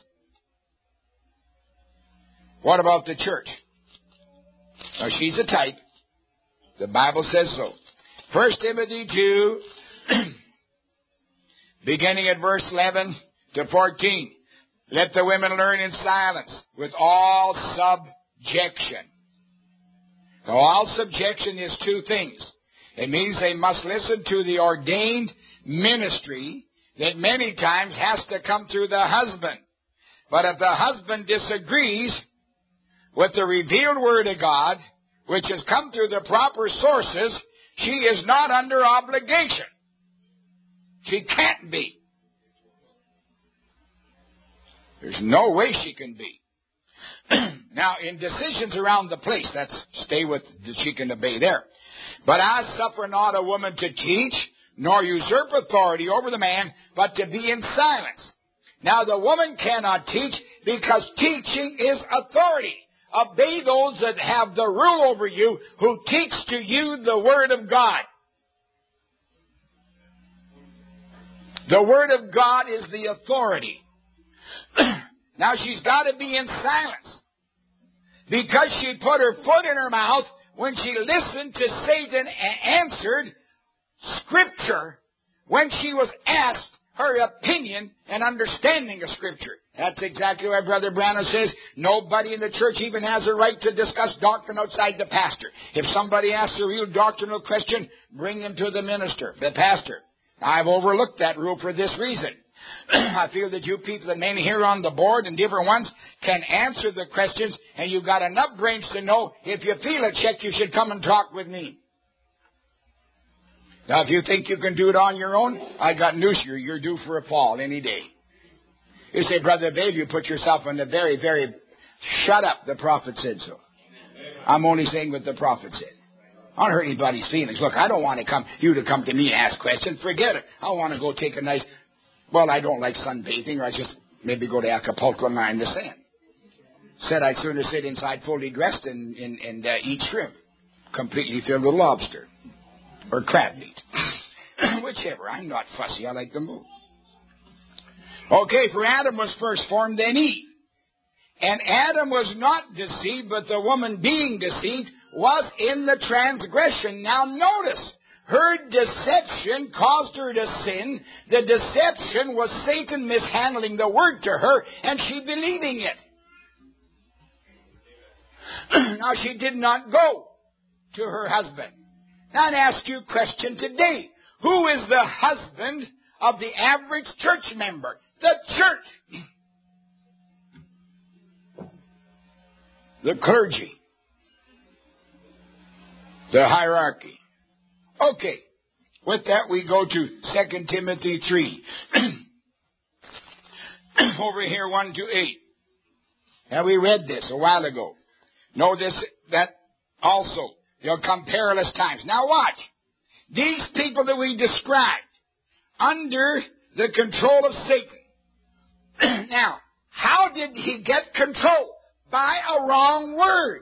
What about the church? Now, she's a type. The Bible says so. First Timothy two, beginning at verse eleven to fourteen. Let the women learn in silence with all subjection. Now, all subjection is two things. It means they must listen to the ordained ministry that many times has to come through the husband. But if the husband disagrees with the revealed word of God, which has come through the proper sources, she is not under obligation. She can't be. There's no way she can be. Now, in decisions around the place, that's stay with, she can obey there. But I suffer not a woman to teach, nor usurp authority over the man, but to be in silence. Now, the woman cannot teach because teaching is authority. Obey those that have the rule over you, who teach to you the Word of God. The Word of God is the authority. Now, she's got to be in silence because she put her foot in her mouth when she listened to Satan and answered Scripture when she was asked her opinion and understanding of Scripture. That's exactly why Brother Branham says nobody in the church even has a right to discuss doctrine outside the pastor. If somebody asks a real doctrinal question, bring him to the minister, the pastor. I've overlooked that rule for this reason. I feel that you people, the men here on the board and different ones, can answer the questions, and you've got enough brains to know if you feel a check, you should come and talk with me. Now, if you think you can do it on your own, I got news for you. You're due for a fall any day. You say, Brother Babe, you put yourself in the very, very... Shut up, the prophet said so. I'm only saying what the prophet said. I don't hurt anybody's feelings. Look, I don't want to come, you to come to me and ask questions. Forget it. I want to go take a nice... Well, I don't like sunbathing, or I just maybe go to Acapulco and lie in the sand. Said I'd sooner sit inside fully dressed and, and, and uh, eat shrimp, completely filled with lobster, or crab meat. Whichever. I'm not fussy. I like to move. Okay, for Adam was first formed, then Eve. And Adam was not deceived, but the woman being deceived was in the transgression. Now notice, her deception caused her to sin. The deception was Satan mishandling the word to her, and she believing it. Now she did not go to her husband. Now I ask you a question today. Who is the husband of the average church member? The church. The clergy. The hierarchy. Okay. With that, we go to Second Timothy three. Over here, one to eight. Now, we read this a while ago. Know this, that also. There'll come perilous times. Now, watch. These people that we described, under the control of Satan. Now, how did he get control? By a wrong word.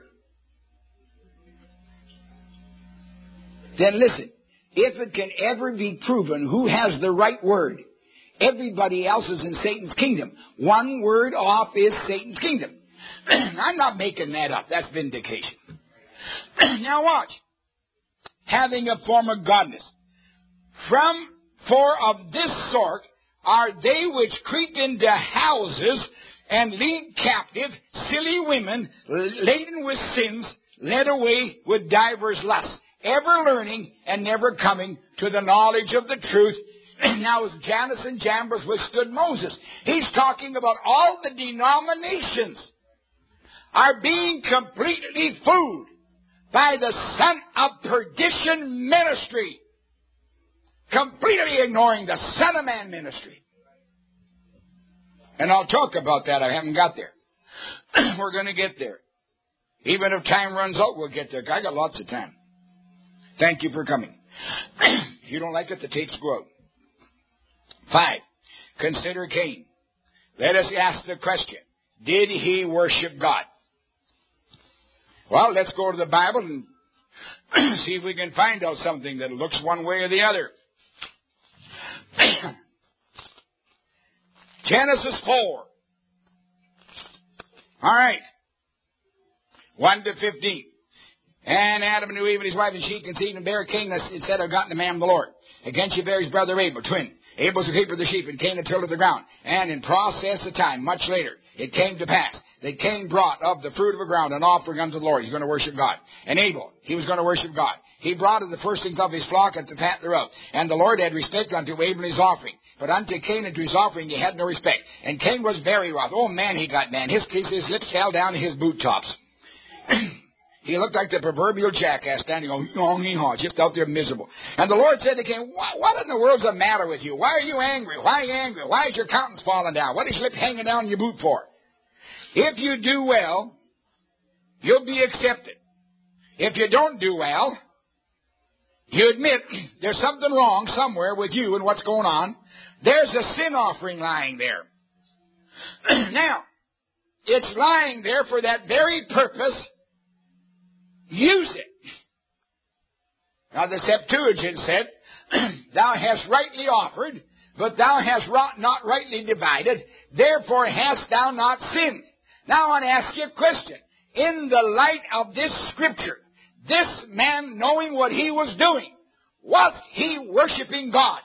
Then listen, if it can ever be proven who has the right word, everybody else is in Satan's kingdom. One word off is Satan's kingdom. I'm not making that up. That's vindication. Now watch. Having a form of godliness. From, for of this sort are they which creep into houses and lead captive silly women laden with sins, led away with divers lusts, ever learning and never coming to the knowledge of the truth. Now, as Jannes and Jambres withstood Moses, he's talking about all the denominations are being completely fooled by the son of perdition ministry, completely ignoring the Son of Man ministry. And I'll talk about that. I haven't got there. We're going to get there. Even if time runs out, we'll get there. I got lots of time. Thank you for coming. If you don't like it, the tapes go out. Five, consider Cain. Let us ask the question, did he worship God? Well, let's go to the Bible and see if we can find out something that looks one way or the other. Genesis four. All right. one to fifteen. And Adam knew Eve and his wife, and she conceived and bare Cain, and said, I've gotten the man of the Lord. Again she bare his brother Abel, twin. Abel was the keeper of the sheep, and Cain the tiller of the ground. And in process of time, much later, it came to pass that Cain brought of the fruit of the ground an offering unto the Lord. He's going to worship God. And Abel, he was going to worship God. He brought of the firstlings of his flock and the fat thereof. And the Lord had respect unto Abel and his offering. But unto Cain and to his offering he had no respect. And Cain was very wroth. Oh man, he got man. His, his, his lips fell down to his boot tops. He looked like the proverbial jackass standing on hee-haw, just out there miserable. And the Lord said to Cain, what, what in the world's the matter with you? Why are you angry? Why are you angry? Why is your countenance falling down? What is your lip hanging down in your boot for? If you do well, you'll be accepted. If you don't do well, you admit there's something wrong somewhere with you and what's going on. There's a sin offering lying there. Now, it's lying there for that very purpose. Use it. Now the Septuagint said, thou hast rightly offered, but thou hast not rightly divided, therefore hast thou not sinned. Now I want to ask you a question. In the light of this scripture, this man knowing what he was doing, was he worshiping God?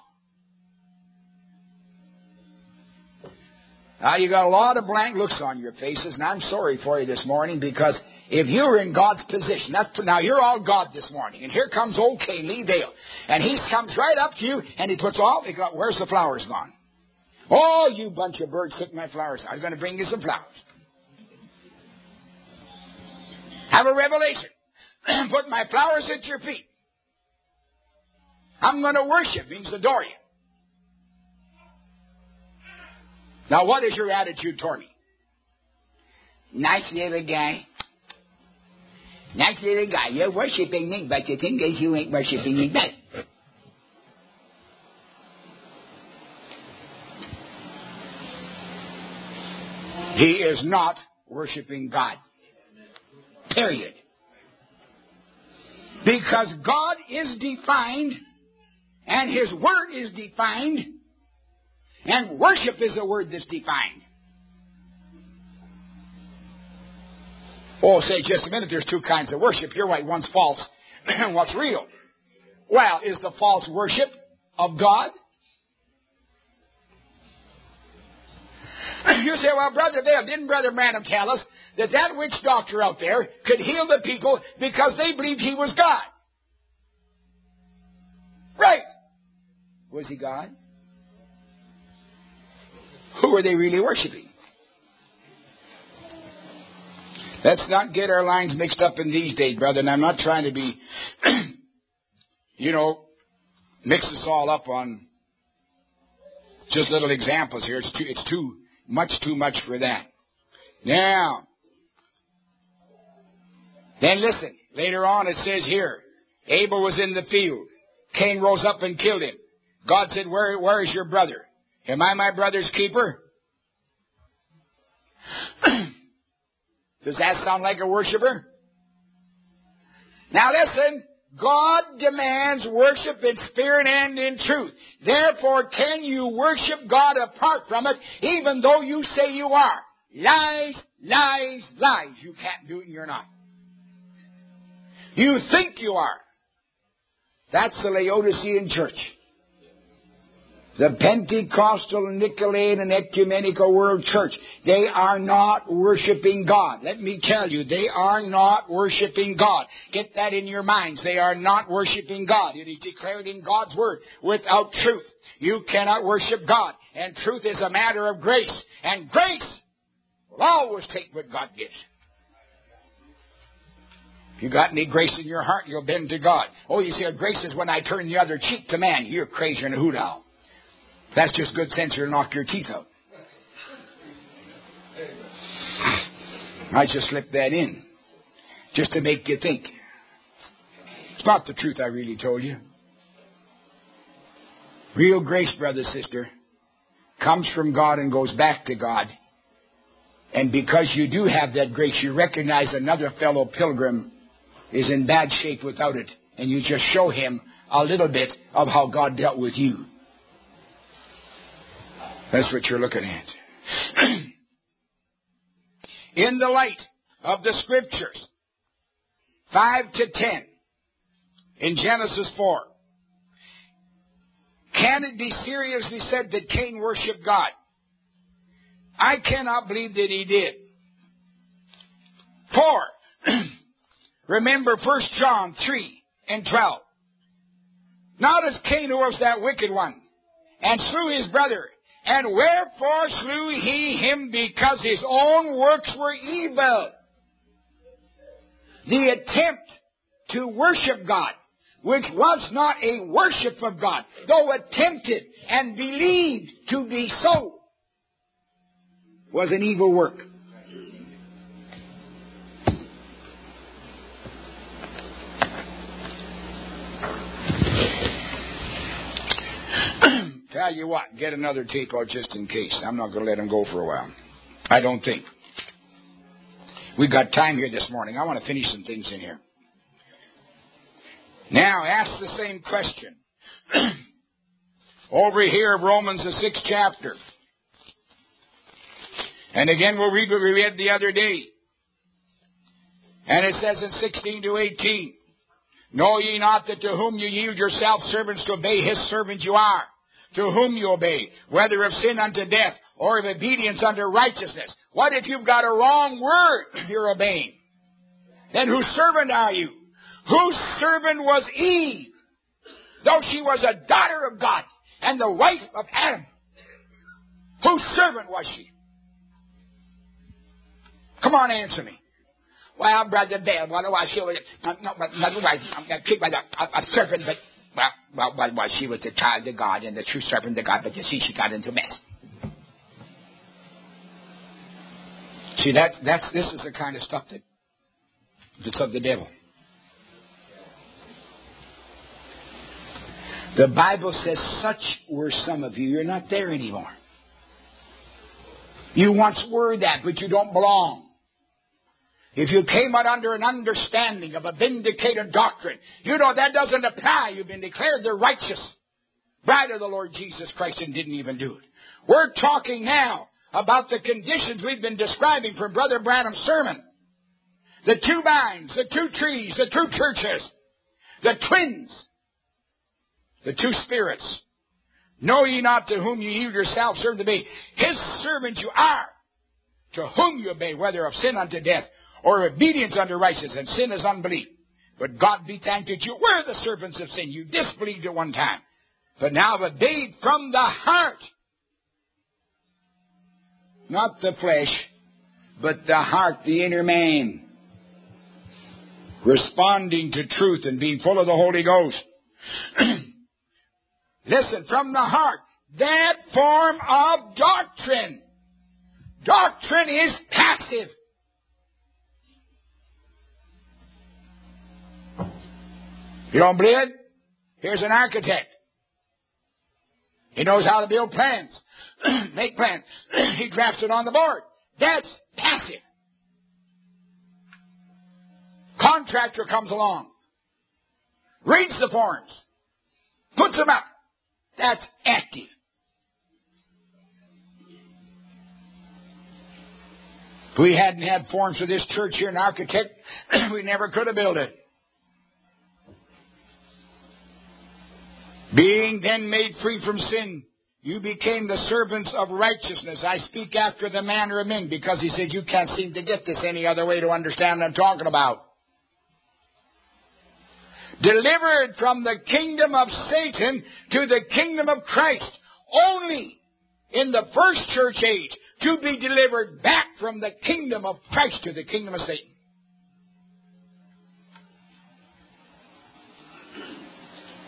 Now, you got a lot of blank looks on your faces, and I'm sorry for you this morning, because if you were in God's position, that's, now you're all God this morning, and here comes old Cain, Lee Dale, and he comes right up to you, and he puts all, he got, where's the flowers gone? Oh, you bunch of birds, took my flowers. I'm going to bring you some flowers. Have a revelation. Put my flowers at your feet. I'm going to worship, means adore you. Now, what is your attitude toward me? Nice little guy. Nice little guy. You're worshiping me, but the thing is you ain't worshiping me back. He is not worshiping God. Period. Because God is defined, and His Word is defined, and worship is a word that's defined. Oh, say just a minute, there's two kinds of worship. You're right, one's false and what's real. Well, is the false worship of God? You say, well, Brother Bill, didn't Brother Branham tell us that that witch doctor out there could heal the people because they believed he was God? Right. Was he God? Who were they really worshiping? Let's not get our lines mixed up in these days, brother, and I'm not trying to be, you know, mix us all up on just little examples here. It's too, it's too much, too much for that. Now, then listen, later on it says here, Abel was in the field. Cain rose up and killed him. God said, where, where is your brother? Am I my brother's keeper? Does that sound like a worshiper? Now listen, God demands worship in spirit and in truth. Therefore, can you worship God apart from it, even though you say you are? Lies, lies, lies. You can't do it and you're not. You think you are. That's the Laodicean church. The Pentecostal, Nicolaitan, and Ecumenical World Church, they are not worshiping God. Let me tell you, they are not worshiping God. Get that in your minds. They are not worshiping God. It is declared in God's Word without truth. You cannot worship God. And truth is a matter of grace. And grace will always take what God gives. If you got any grace in your heart, you'll bend to God. Oh, you see, grace is when I turn the other cheek to man. You're crazy and a hoot owl. That's just good sense to knock your teeth out. I just slipped that in just to make you think. It's not the truth I really told you. Real grace, brother, sister, comes from God and goes back to God. And because you do have that grace, you recognize another fellow pilgrim is in bad shape without it. And you just show him a little bit of how God dealt with you. That's what you're looking at. In the light of the Scriptures, five to ten, in Genesis four, can it be seriously said that Cain worshiped God? I cannot believe that he did. For, remember First John three and twelve. Not as Cain who was that wicked one, and slew his brother. And wherefore slew he him? Because his own works were evil. The attempt to worship God, which was not a worship of God, though attempted and believed to be so, was an evil work. Tell you what, get another tape out just in case. I'm not going to let him go for a while. I don't think. We've got time here this morning. I want to finish some things in here. Now, ask the same question. Over here, Romans, the sixth chapter. And again, we'll read what we read the other day. And it says in sixteen to eighteen, know ye not that to whom you yield yourselves servants to obey, his servants you are? To whom you obey, whether of sin unto death or of obedience unto righteousness. What if you've got a wrong word you're obeying? Then whose servant are you? Whose servant was Eve? Though she was a daughter of God and the wife of Adam. Whose servant was she? Come on, answer me. Well, Brother Bill, what was she? Was, not, not, not, a, a servant, but Well, well, well, well, she was the child of God and the true servant of God, but you see, she got into mess. See, that, that's, this is the kind of stuff that, that's of the devil. The Bible says, such were some of you. You're not there anymore. You once were that, but you don't belong. If you came out under an understanding of a vindicated doctrine, you know that doesn't apply. You've been declared the righteous bride of the Lord Jesus Christ and didn't even do it. We're talking now about the conditions we've been describing from Brother Branham's sermon. The two vines, the two trees, the two churches, the twins, the two spirits. Know ye not to whom you yield yourselves serve to be? His servants you are, to whom you obey, whether of sin unto death, or obedience unto righteousness, and sin is unbelief. But God be thanked that you were the servants of sin. You disbelieved at one time. But now have obeyed from the heart. Not the flesh, but the heart, the inner man. Responding to truth and being full of the Holy Ghost. Listen, from the heart. That form of doctrine. Doctrine is passive. You don't believe it? Here's an architect. He knows how to build plans, make plans. He drafts it on the board. That's passive. Contractor comes along, reads the forms, puts them up. That's active. If we hadn't had forms for this church here, an architect, we never could have built it. Being then made free from sin, you became the servants of righteousness. I speak after the manner of men, because he said you can't seem to get this any other way to understand what I'm talking about. Delivered from the kingdom of Satan to the kingdom of Christ. Only in the first church age to be delivered back from the kingdom of Christ to the kingdom of Satan.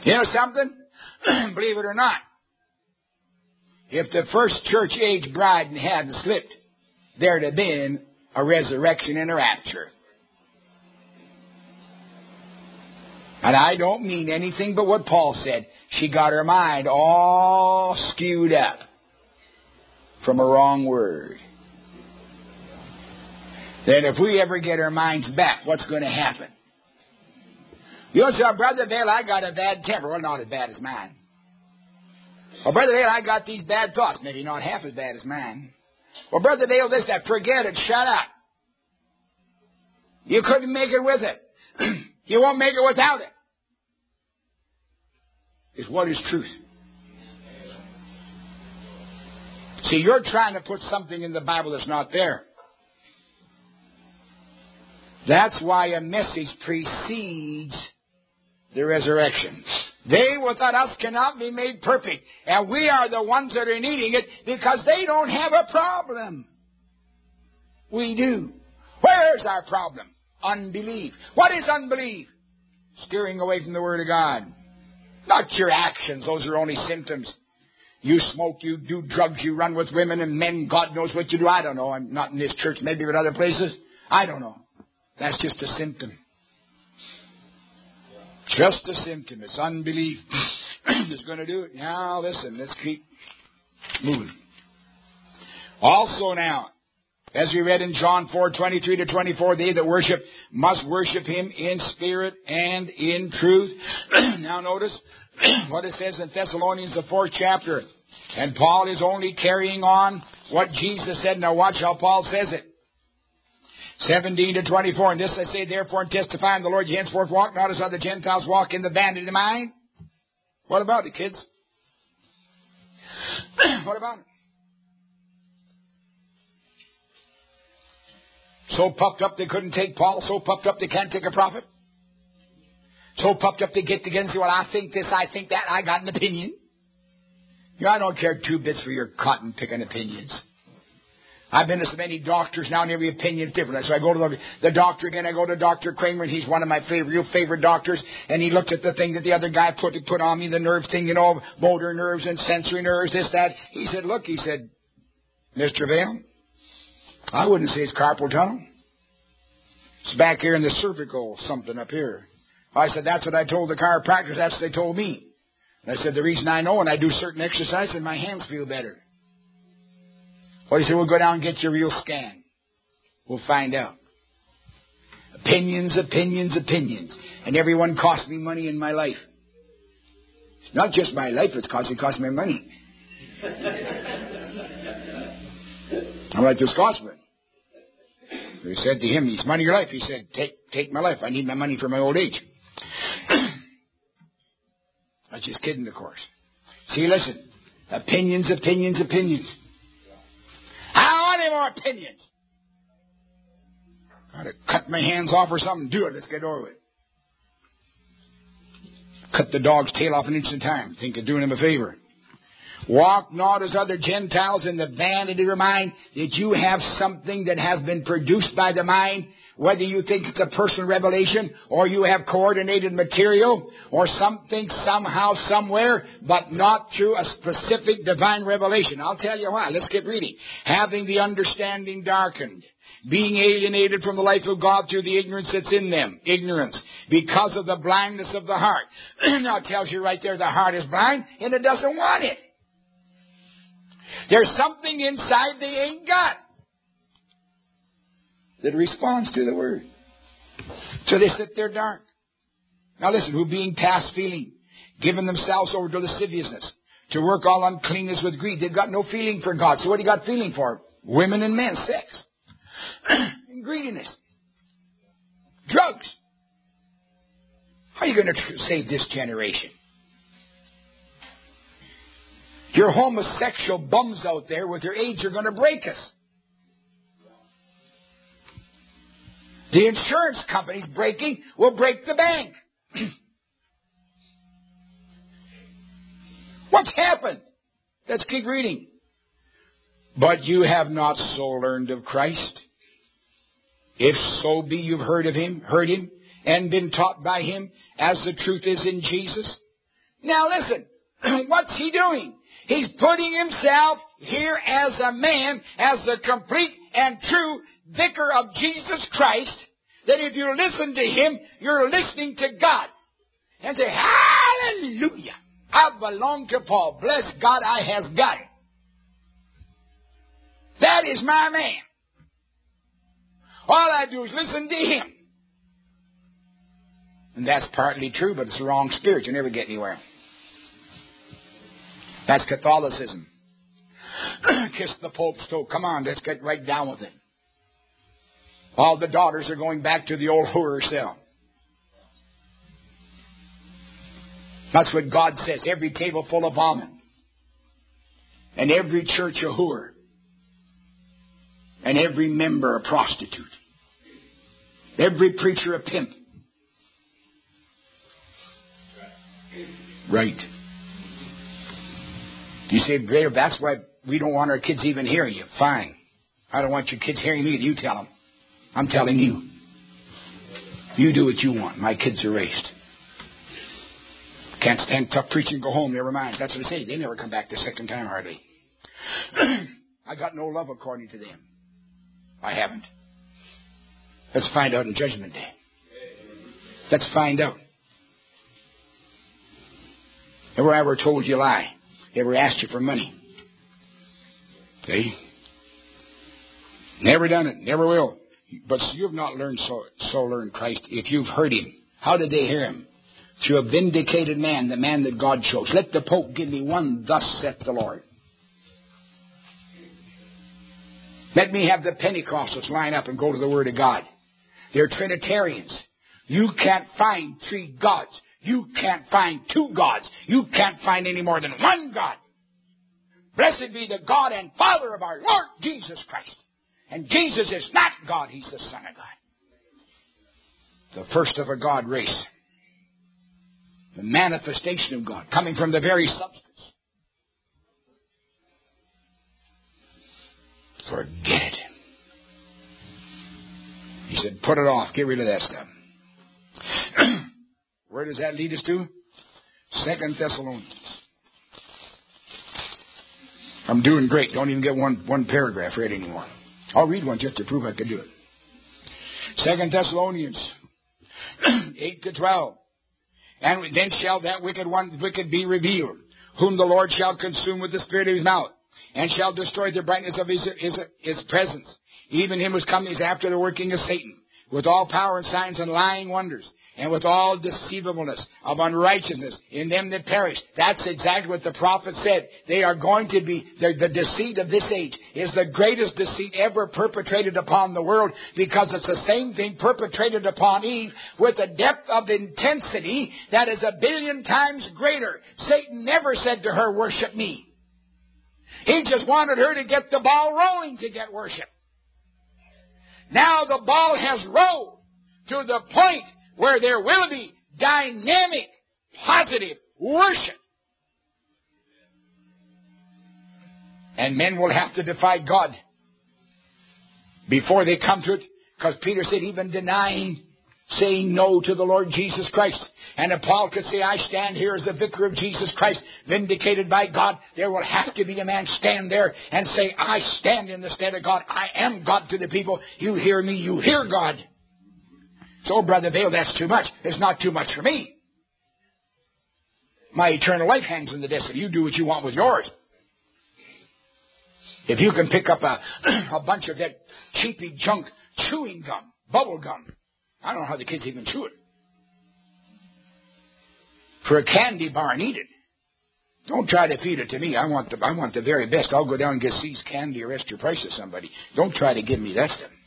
You know something? Believe it or not, if the first church age bride hadn't slipped, there'd have been a resurrection and a rapture. And I don't mean anything but what Paul said. She got her mind all skewed up from a wrong word. Then if we ever get our minds back, what's going to happen? You know, so Brother Vail, I got a bad temper. Well, not as bad as mine. Well, Brother Vail, I got these bad thoughts. Maybe not half as bad as mine. Well, Brother Vail, this, that. Forget it. Shut up. You couldn't make it with it. You won't make it without it. Is what is truth. See, you're trying to put something in the Bible that's not there. That's why a message precedes the resurrection. They without us cannot be made perfect. And we are the ones that are needing it because they don't have a problem. We do. Where's our problem? Unbelief. What is unbelief? Steering away from the Word of God. Not your actions. Those are only symptoms. You smoke, you do drugs, you run with women and men. God knows what you do. I don't know. I'm not in this church, maybe in other places. I don't know. That's just a symptom. Just a symptom. It's unbelief. It's going to do it. Now, listen, let's keep moving. Also now, as we read in John four, twenty-three to twenty-four, they that worship must worship Him in spirit and in truth. Now notice what it says in Thessalonians, the fourth chapter. And Paul is only carrying on what Jesus said. Now watch how Paul says it. seventeen to twenty-four. And this I say, therefore, and testify in the Lord, ye henceforth walk not as other Gentiles walk in the vanity of mind. What about it, kids? What about it? So puffed up they couldn't take Paul. So puffed up they can't take a prophet. So puffed up they get together and say, well, I think this, I think that, I got an opinion. You know, I don't care two bits for your cotton-picking opinions. I've been to so many doctors now, and every opinion is different. So I go to the, the doctor again. I go to Doctor Kramer, and he's one of my favorite, real favorite doctors. And he looked at the thing that the other guy put put on me, the nerve thing, you know, motor nerves and sensory nerves, this, that. He said, look, he said, Mister Vail, I wouldn't say it's carpal tunnel. It's back here in the cervical something up here. I said, that's what I told the chiropractors. That's what they told me. And I said, the reason I know, and I do certain exercises, and my hands feel better. Well, he said, we'll go down and get your real scan. We'll find out. Opinions, opinions, opinions. And everyone cost me money in my life. It's not just my life, it's cost, it cost me money. I'm like the Scotsman. He said to him, it's money your life. He said, take take my life. I need my money for my old age. I was just kidding, of course. See, listen. Opinions, opinions, opinions. How many more opinions? Got to cut my hands off or something. Do it. Let's get over it. Cut the dog's tail off an inch at a time. Think of doing him a favor. Walk not as other Gentiles in the vanity of your mind, that you have something that has been produced by the mind, whether you think it's a personal revelation, or you have coordinated material, or something somehow, somewhere, but not through a specific divine revelation. I'll tell you why. Let's get reading. Having the understanding darkened, being alienated from the life of God through the ignorance that's in them. Ignorance. Because of the blindness of the heart. Now it tells you right there the heart is blind, and it doesn't want it. There's something inside they ain't got that responds to the Word. So they sit there dark. Now listen, who being past feeling, giving themselves over to lasciviousness, to work all uncleanness with greed. They've got no feeling for God. So what do you got feeling for? Women and men, sex. And greediness. Drugs. How are you going to tr- save this generation? Your homosexual bums out there with their age are going to break us. The insurance companies breaking will break the bank. What's happened? Let's keep reading. But you have not so learned of Christ. If so be you've heard of Him, heard Him, and been taught by Him, as the truth is in Jesus. Now listen, what's he doing? He's putting himself here as a man, as the complete and true vicar of Jesus Christ, that if you listen to him, you're listening to God. And say, hallelujah, I belong to Paul. Bless God, I has got it. That is my man. All I do is listen to him. And that's partly true, but it's the wrong spirit. You never get anywhere. That's Catholicism. Kiss the Pope's toe. Come on, let's get right down with it. All the daughters are going back to the old whore cell. That's what God says. Every table full of vomit. And every church a whore. And every member a prostitute. Every preacher a pimp. Right. You say, Grave, that's why we don't want our kids even hearing you. Fine. I don't want your kids hearing me. You tell them. I'm telling you. You do what you want. My kids are raised. Can't stand tough preaching, go home, never mind. That's what they say. They never come back the second time, hardly. I got no love according to them. I haven't. Let's find out in Judgment Day. Let's find out. Ever I ever told you a lie? Ever asked you for money? See? Never done it. Never will. But you have not learned so, so learned Christ if you've heard him. How did they hear him? Through a vindicated man, the man that God chose. Let the Pope give me one, thus saith the Lord. Let me have the Pentecostals line up and go to the Word of God. They're Trinitarians. You can't find three gods. You can't find two gods. You can't find any more than one God. Blessed be the God and Father of our Lord Jesus Christ. And Jesus is not God. He's the Son of God. The first of a God race. The manifestation of God, coming from the very substance. Forget it. He said, put it off. Get rid of that stuff. Where does that lead us to? Second Thessalonians. I'm doing great. Don't even get one, one paragraph read anymore. I'll read one just to prove I could do it. Second Thessalonians eight to twelve. And then shall that wicked one wicked be revealed, whom the Lord shall consume with the spirit of his mouth, and shall destroy the brightness of his, his, his presence. Even him whose coming is after the working of Satan, with all power and signs and lying wonders, and with all deceivableness of unrighteousness in them that perish. That's exactly what the prophet said. They are going to be, the, the deceit of this age is the greatest deceit ever perpetrated upon the world, because it's the same thing perpetrated upon Eve with a depth of intensity that is a billion times greater. Satan never said to her, worship me. He just wanted her to get the ball rolling to get worship. Now the ball has rolled to the point where there will be dynamic, positive worship. And men will have to defy God before they come to it, because Peter said even denying, saying no to the Lord Jesus Christ. And if Paul could say, I stand here as the vicar of Jesus Christ, vindicated by God, there will have to be a man stand there and say, I stand in the stead of God. I am God to the people. You hear me, you hear God. So, Brother Vail, that's too much. It's not too much for me. My eternal life hangs in the distance. You do what you want with yours. If you can pick up a, a bunch of that cheapy junk chewing gum, bubble gum, I don't know how the kids even chew it, for a candy bar and eat it. Don't try to feed it to me. I want the, I want the very best. I'll go down and get C's candy or extra price of somebody. Don't try to give me that stuff.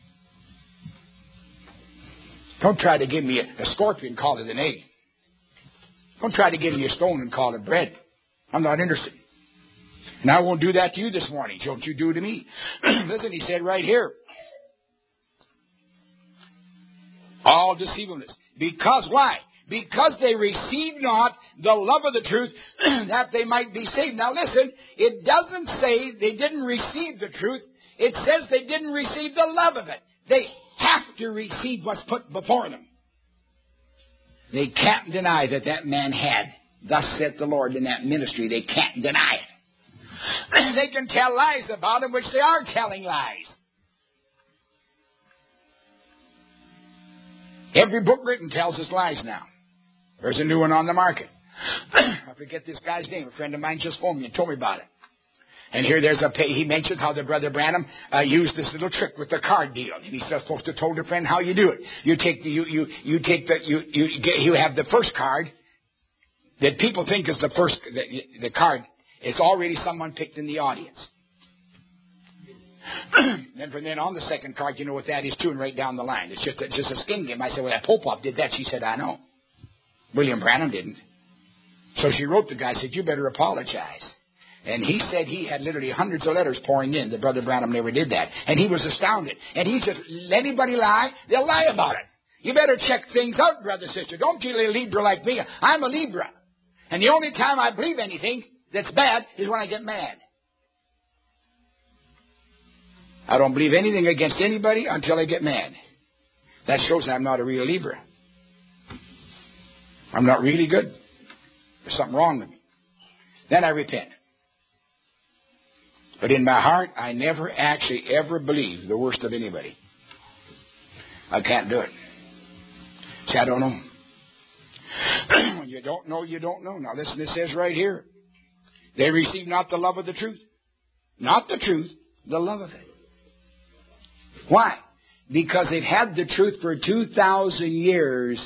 Don't try to give me a, a scorpion, call it an egg. Don't try to give me a stone and call it bread. I'm not interested. And I won't do that to you this morning. Don't you do it to me. Listen, he said right here. All deceivableness. Because why? Because they received not the love of the truth, that they might be saved. Now listen, it doesn't say they didn't receive the truth. It says they didn't receive the love of it. They have to receive what's put before them. They can't deny that that man had Thus saith the Lord in that ministry. They can't deny it. They can tell lies about him, which they are telling lies. Every book written tells us lies now. There's a new one on the market. I forget this guy's name. A friend of mine just phoned me and told me about it. And here there's a pay. He mentioned how the Brother Branham uh, used this little trick with the card deal. And he's supposed to told a friend how you do it. You take the you you you take the you you get, you have the first card that people think is the first the, the card. It's already someone picked in the audience. Then from then on, the second card, you know what that is too, and right down the line. It's just, it's just a skin game. I said, well, that Popoff did that. She said, I know. William Branham didn't. So she wrote the guy, said, you better apologize. And he said he had literally hundreds of letters pouring in that Brother Branham never did that. And he was astounded. And he said, let anybody lie, they'll lie about it. You better check things out, brother, sister. Don't be a Libra like me. I'm a Libra. And the only time I believe anything that's bad is when I get mad. I don't believe anything against anybody until I get mad. That shows I'm not a real Libra. I'm not really good. There's something wrong with me. Then I repent. But in my heart, I never actually ever believe the worst of anybody. I can't do it. See, I don't know. When you don't know, you don't know. Now listen, it says right here. They receive not the love of the truth. Not the truth, the love of it. Why? Because they've had the truth for two thousand years,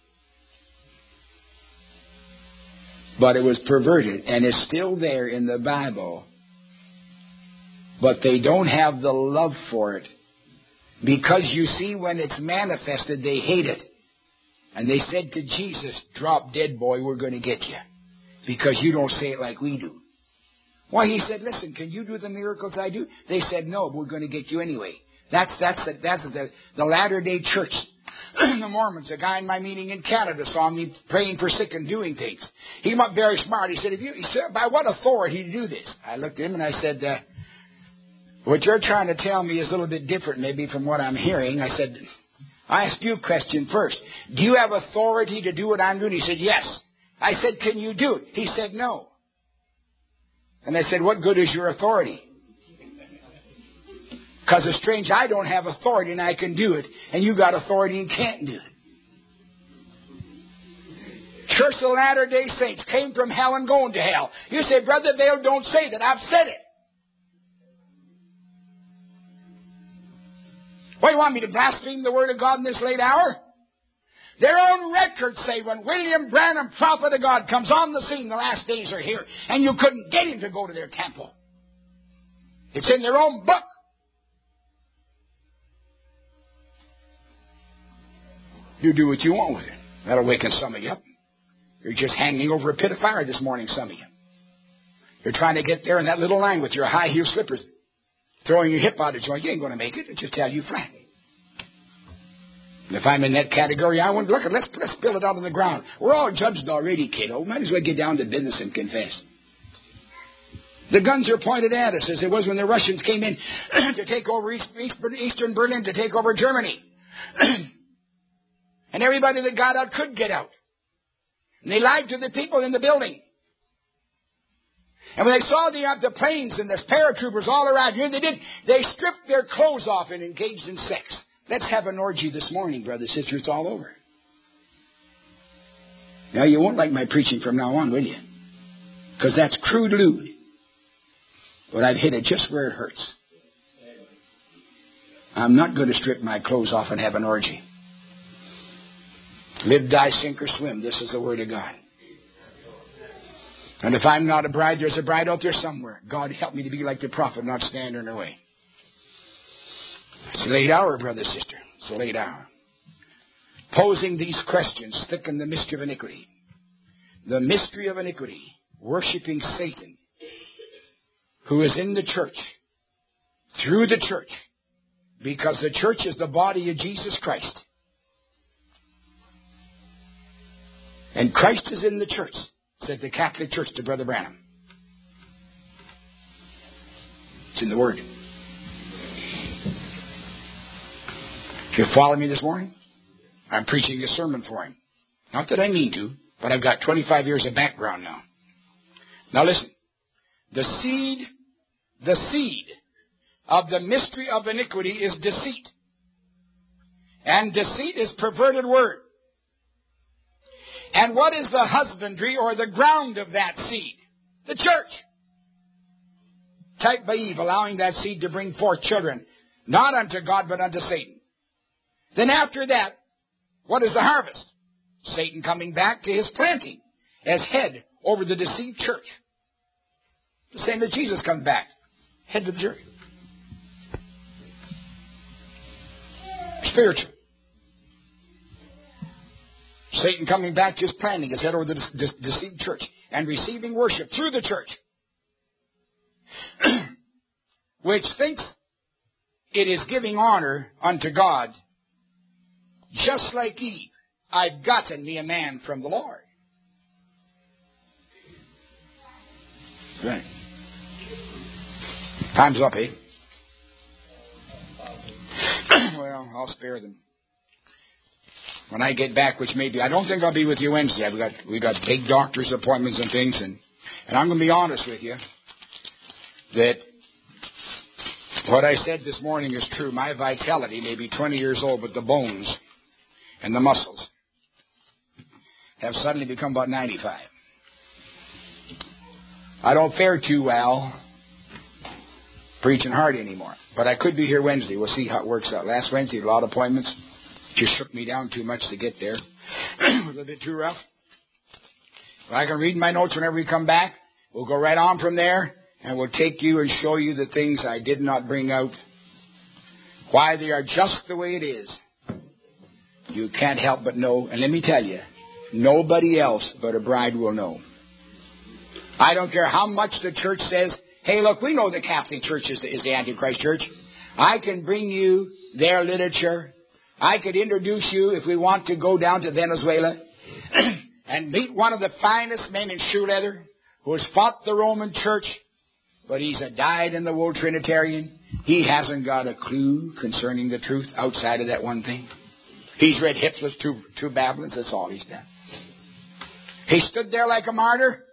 but it was perverted, and it's still there in the Bible. But they don't have the love for it. Because you see, when it's manifested, they hate it. And they said to Jesus, drop dead, boy, we're going to get you. Because you don't say it like we do. Why, he said, listen, can you do the miracles I do? They said, no, we're going to get you anyway. That's that's the, that's the, the Latter-day Church. The Mormons, a guy in my meeting in Canada saw me praying for sick and doing things. He was very smart. He said, if you, he said, by what authority do you do this? I looked at him and I said, uh, what you're trying to tell me is a little bit different maybe from what I'm hearing. I said, I asked you a question first. Do you have authority to do what I'm doing? He said, yes. I said, can you do it? He said, no. And I said, what good is your authority? Because it's strange, I don't have authority and I can do it, and you got authority and can't do it. Church of Latter-day Saints came from hell and going to hell. You say, Brother Vail, don't say that. I've said it. What, you want me to blaspheme the Word of God in this late hour? Their own records say when William Branham, prophet of God, comes on the scene, the last days are here, and you couldn't get him to go to their temple. It's in their own book. You do what you want with it. That'll waken some of you up. You're just hanging over a pit of fire this morning, some of you. You're trying to get there in that little line with your high heel slippers, throwing your hip out of joint. You ain't going to make it. It'll just tell you flat. And if I'm in that category, I wouldn't look at let's let's build it out on the ground. We're all judged already, kiddo. Might as well get down to business and confess. The guns are pointed at us as it was when the Russians came in to take over East, East, Eastern Berlin, to take over Germany. And everybody that got out could get out. And they lied to the people in the building. And when they saw the, uh, the planes and the paratroopers all around here, they did. They stripped their clothes off and engaged in sex. Let's have an orgy this morning, brothers, sisters. It's all over. Now, you won't like my preaching from now on, will you? Because that's crude lewd. But I've hit it just where it hurts. I'm not going to strip my clothes off and have an orgy. Live, die, sink, or swim. This is the Word of God. And if I'm not a bride, there's a bride out there somewhere. God help me to be like the prophet, not stand in her way. It's a late hour, brother, sister. It's a late hour. Posing these questions thicken the mystery of iniquity. The mystery of iniquity. Worshipping Satan, who is in the church, through the church, because the church is the body of Jesus Christ. And Christ is in the church, said the Catholic Church to Brother Branham. It's in the Word. If you're following me this morning, I'm preaching a sermon for him. Not that I mean to. But I've got twenty-five years of background now. Now listen. The seed, the seed of the mystery of iniquity is deceit. And deceit is perverted word. And what is the husbandry or the ground of that seed? The church. Typed by Eve, allowing that seed to bring forth children, not unto God, but unto Satan. Then after that, what is the harvest? Satan coming back to his planting as head over the deceived church. The same as Jesus comes back, head of the church. Spiritual. Satan coming back to his planting as head over the de- de- deceived church and receiving worship through the church, which thinks it is giving honor unto God, just like Eve. I've gotten me a man from the Lord. Right. Time's up, eh? Well, I'll spare them. When I get back, which may be, I don't think I'll be with you Wednesday. We've got, we've got big doctor's appointments and things, and, and I'm going to be honest with you that what I said this morning is true. My vitality may be twenty years old, but the bones and the muscles have suddenly become about ninety-five. I don't fare too well preaching hard anymore, but I could be here Wednesday. We'll see how it works out. Last Wednesday, a lot of appointments. Just shook me down too much to get there. It was a little bit too rough. But I can read my notes whenever we come back. We'll go right on from there, and we'll take you and show you the things I did not bring out. Why they are just the way it is. You can't help but know. And let me tell you, nobody else but a bride will know. I don't care how much the church says, hey, look, we know the Catholic Church is the, is the Antichrist Church. I can bring you their literature. I could introduce you, if we want to go down to Venezuela, and meet one of the finest men in shoe leather who has fought the Roman Church, but he's a dyed-in-the-wool Trinitarian. He hasn't got a clue concerning the truth outside of that one thing. He's read Hitler's two, two Babylons. That's all he's done. He stood there like a martyr.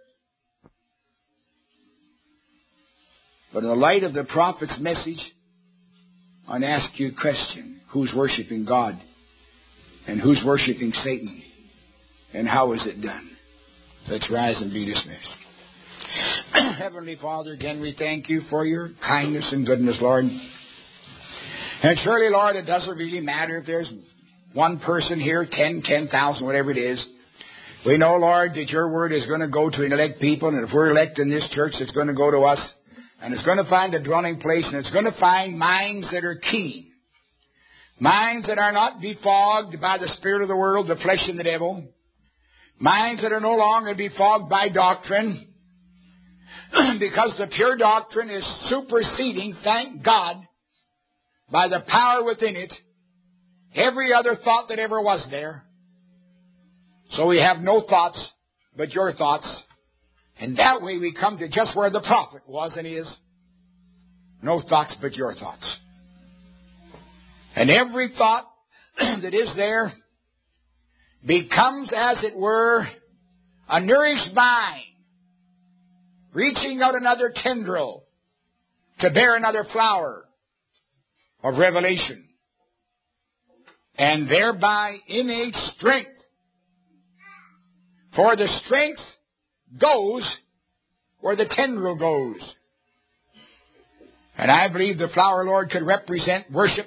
But in the light of the prophet's message, I want to ask you a question. Who's worshiping God? And who's worshiping Satan? And how is it done? Let's rise and be dismissed. Heavenly Father, again we thank you for your kindness and goodness, Lord. And surely, Lord, it doesn't really matter if there's one person here, ten, ten thousand, whatever it is. We know, Lord, that your word is going to go to elect people, and if we're elect in this church, it's going to go to us. And it's going to find a dwelling place, and it's going to find minds that are keen. Minds that are not befogged by the spirit of the world, the flesh and the devil. Minds that are no longer befogged by doctrine. Because the pure doctrine is superseding, thank God, by the power within it, every other thought that ever was there. So we have no thoughts but your thoughts. And that way we come to just where the prophet was and is. No thoughts but your thoughts. And every thought that is there becomes, as it were, a nourished vine, reaching out another tendril to bear another flower of revelation. And thereby innate strength. For the strength goes where the tendril goes. And I believe the flower, Lord, could represent worship.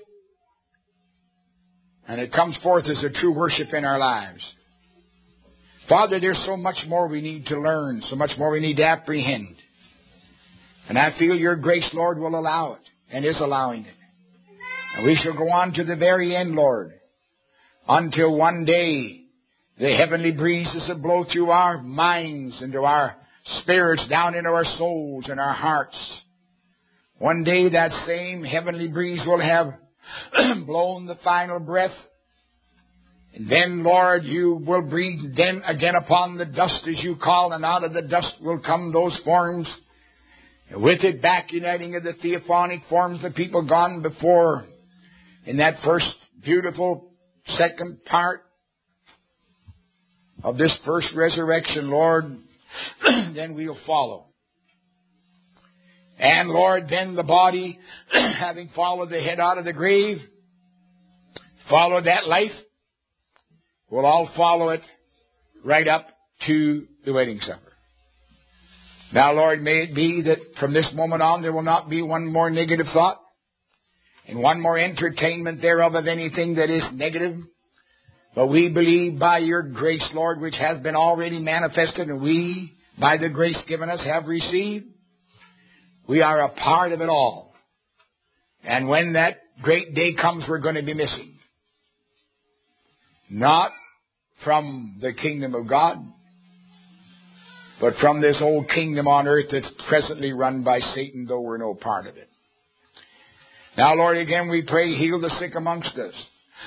And it comes forth as a true worship in our lives. Father, there's so much more we need to learn, so much more we need to apprehend. And I feel your grace, Lord, will allow it, and is allowing it. And we shall go on to the very end, Lord, until one day the heavenly breezes that blow through our minds, into our spirits, down into our souls and our hearts. One day that same heavenly breeze will have blown the final breath. And then, Lord, you will breathe then again upon the dust as you call, and out of the dust will come those forms. And with it back uniting of the theophanic forms of people gone before in that first beautiful second part. of this first resurrection, Lord, then we'll follow. And Lord, then the body, having followed the head out of the grave, followed that life, we'll all follow it right up to the wedding supper. Now, Lord, may it be that from this moment on there will not be one more negative thought and one more entertainment thereof of anything that is negative. But we believe by your grace, Lord, which has been already manifested, and we, by the grace given us, have received, we are a part of it all. And when that great day comes, we're going to be missing. Not from the kingdom of God, but from this old kingdom on earth that's presently run by Satan, though we're no part of it. Now, Lord, again we pray, heal the sick amongst us.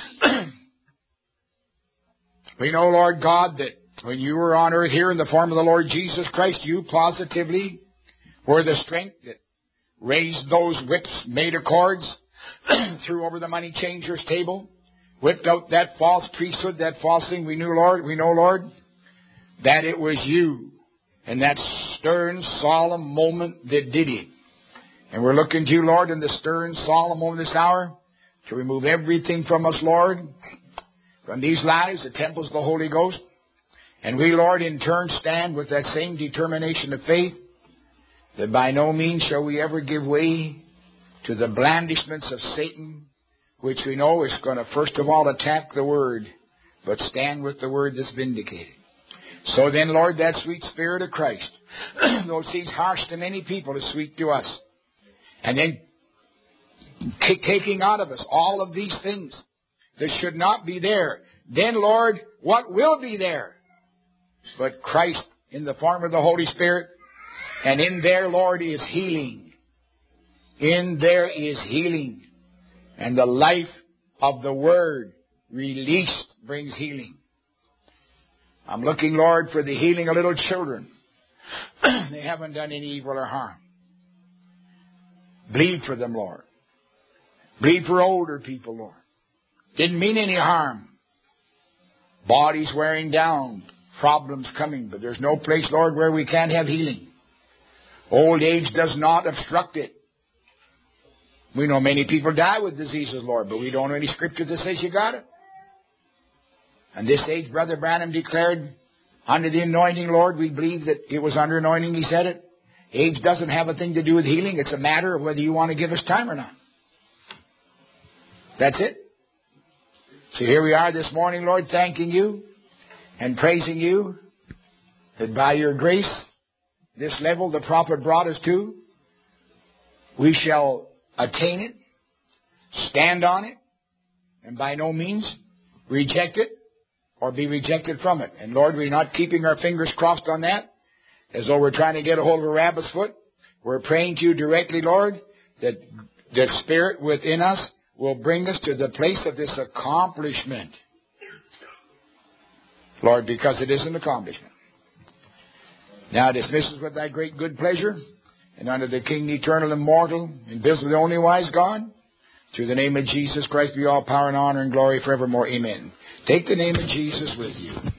We know, Lord God, that when you were on earth here in the form of the Lord Jesus Christ, you positively were the strength that raised those whips made of cords, threw over the money changer's table, whipped out that false priesthood, that false thing. We knew, Lord, we know, Lord, that it was you in that stern, solemn moment that did it. And we're looking to you, Lord, in the stern, solemn moment this hour to remove everything from us, Lord, from these lives, the temples of the Holy Ghost. And we, Lord, in turn stand with that same determination of faith that by no means shall we ever give way to the blandishments of Satan, which we know is going to first of all attack the Word, but stand with the Word that's vindicated. So then, Lord, that sweet Spirit of Christ, though it seems harsh to many people, is sweet to us. And then taking out of us all of these things that should not be there. Then, Lord, what will be there? But Christ in the form of the Holy Spirit. And in there, Lord, is healing. In there is healing. And the life of the Word released brings healing. I'm looking, Lord, for the healing of little children. They haven't done any evil or harm. Bleed for them, Lord. Bleed for older people, Lord. Didn't mean any harm. Bodies wearing down. Problems coming. But there's no place, Lord, where we can't have healing. Old age does not obstruct it. We know many people die with diseases, Lord, but we don't know any scripture that says you got it. And this age, Brother Branham declared, under the anointing, Lord, we believe that it was under anointing, he said it. Age doesn't have a thing to do with healing. It's a matter of whether you want to give us time or not. That's it. So here we are this morning, Lord, thanking you and praising you that by your grace, this level the prophet brought us to, we shall attain it, stand on it, and by no means reject it or be rejected from it. And Lord, we're not keeping our fingers crossed on that as though we're trying to get a hold of a rabbit's foot. We're praying to you directly, Lord, that the Spirit within us will bring us to the place of this accomplishment. Lord, because it is an accomplishment. Now dismiss us with thy great good pleasure, and unto the King eternal, immortal, invisible, the only wise God, through the name of Jesus Christ be all power and honor and glory forevermore. Amen. Take the name of Jesus with you.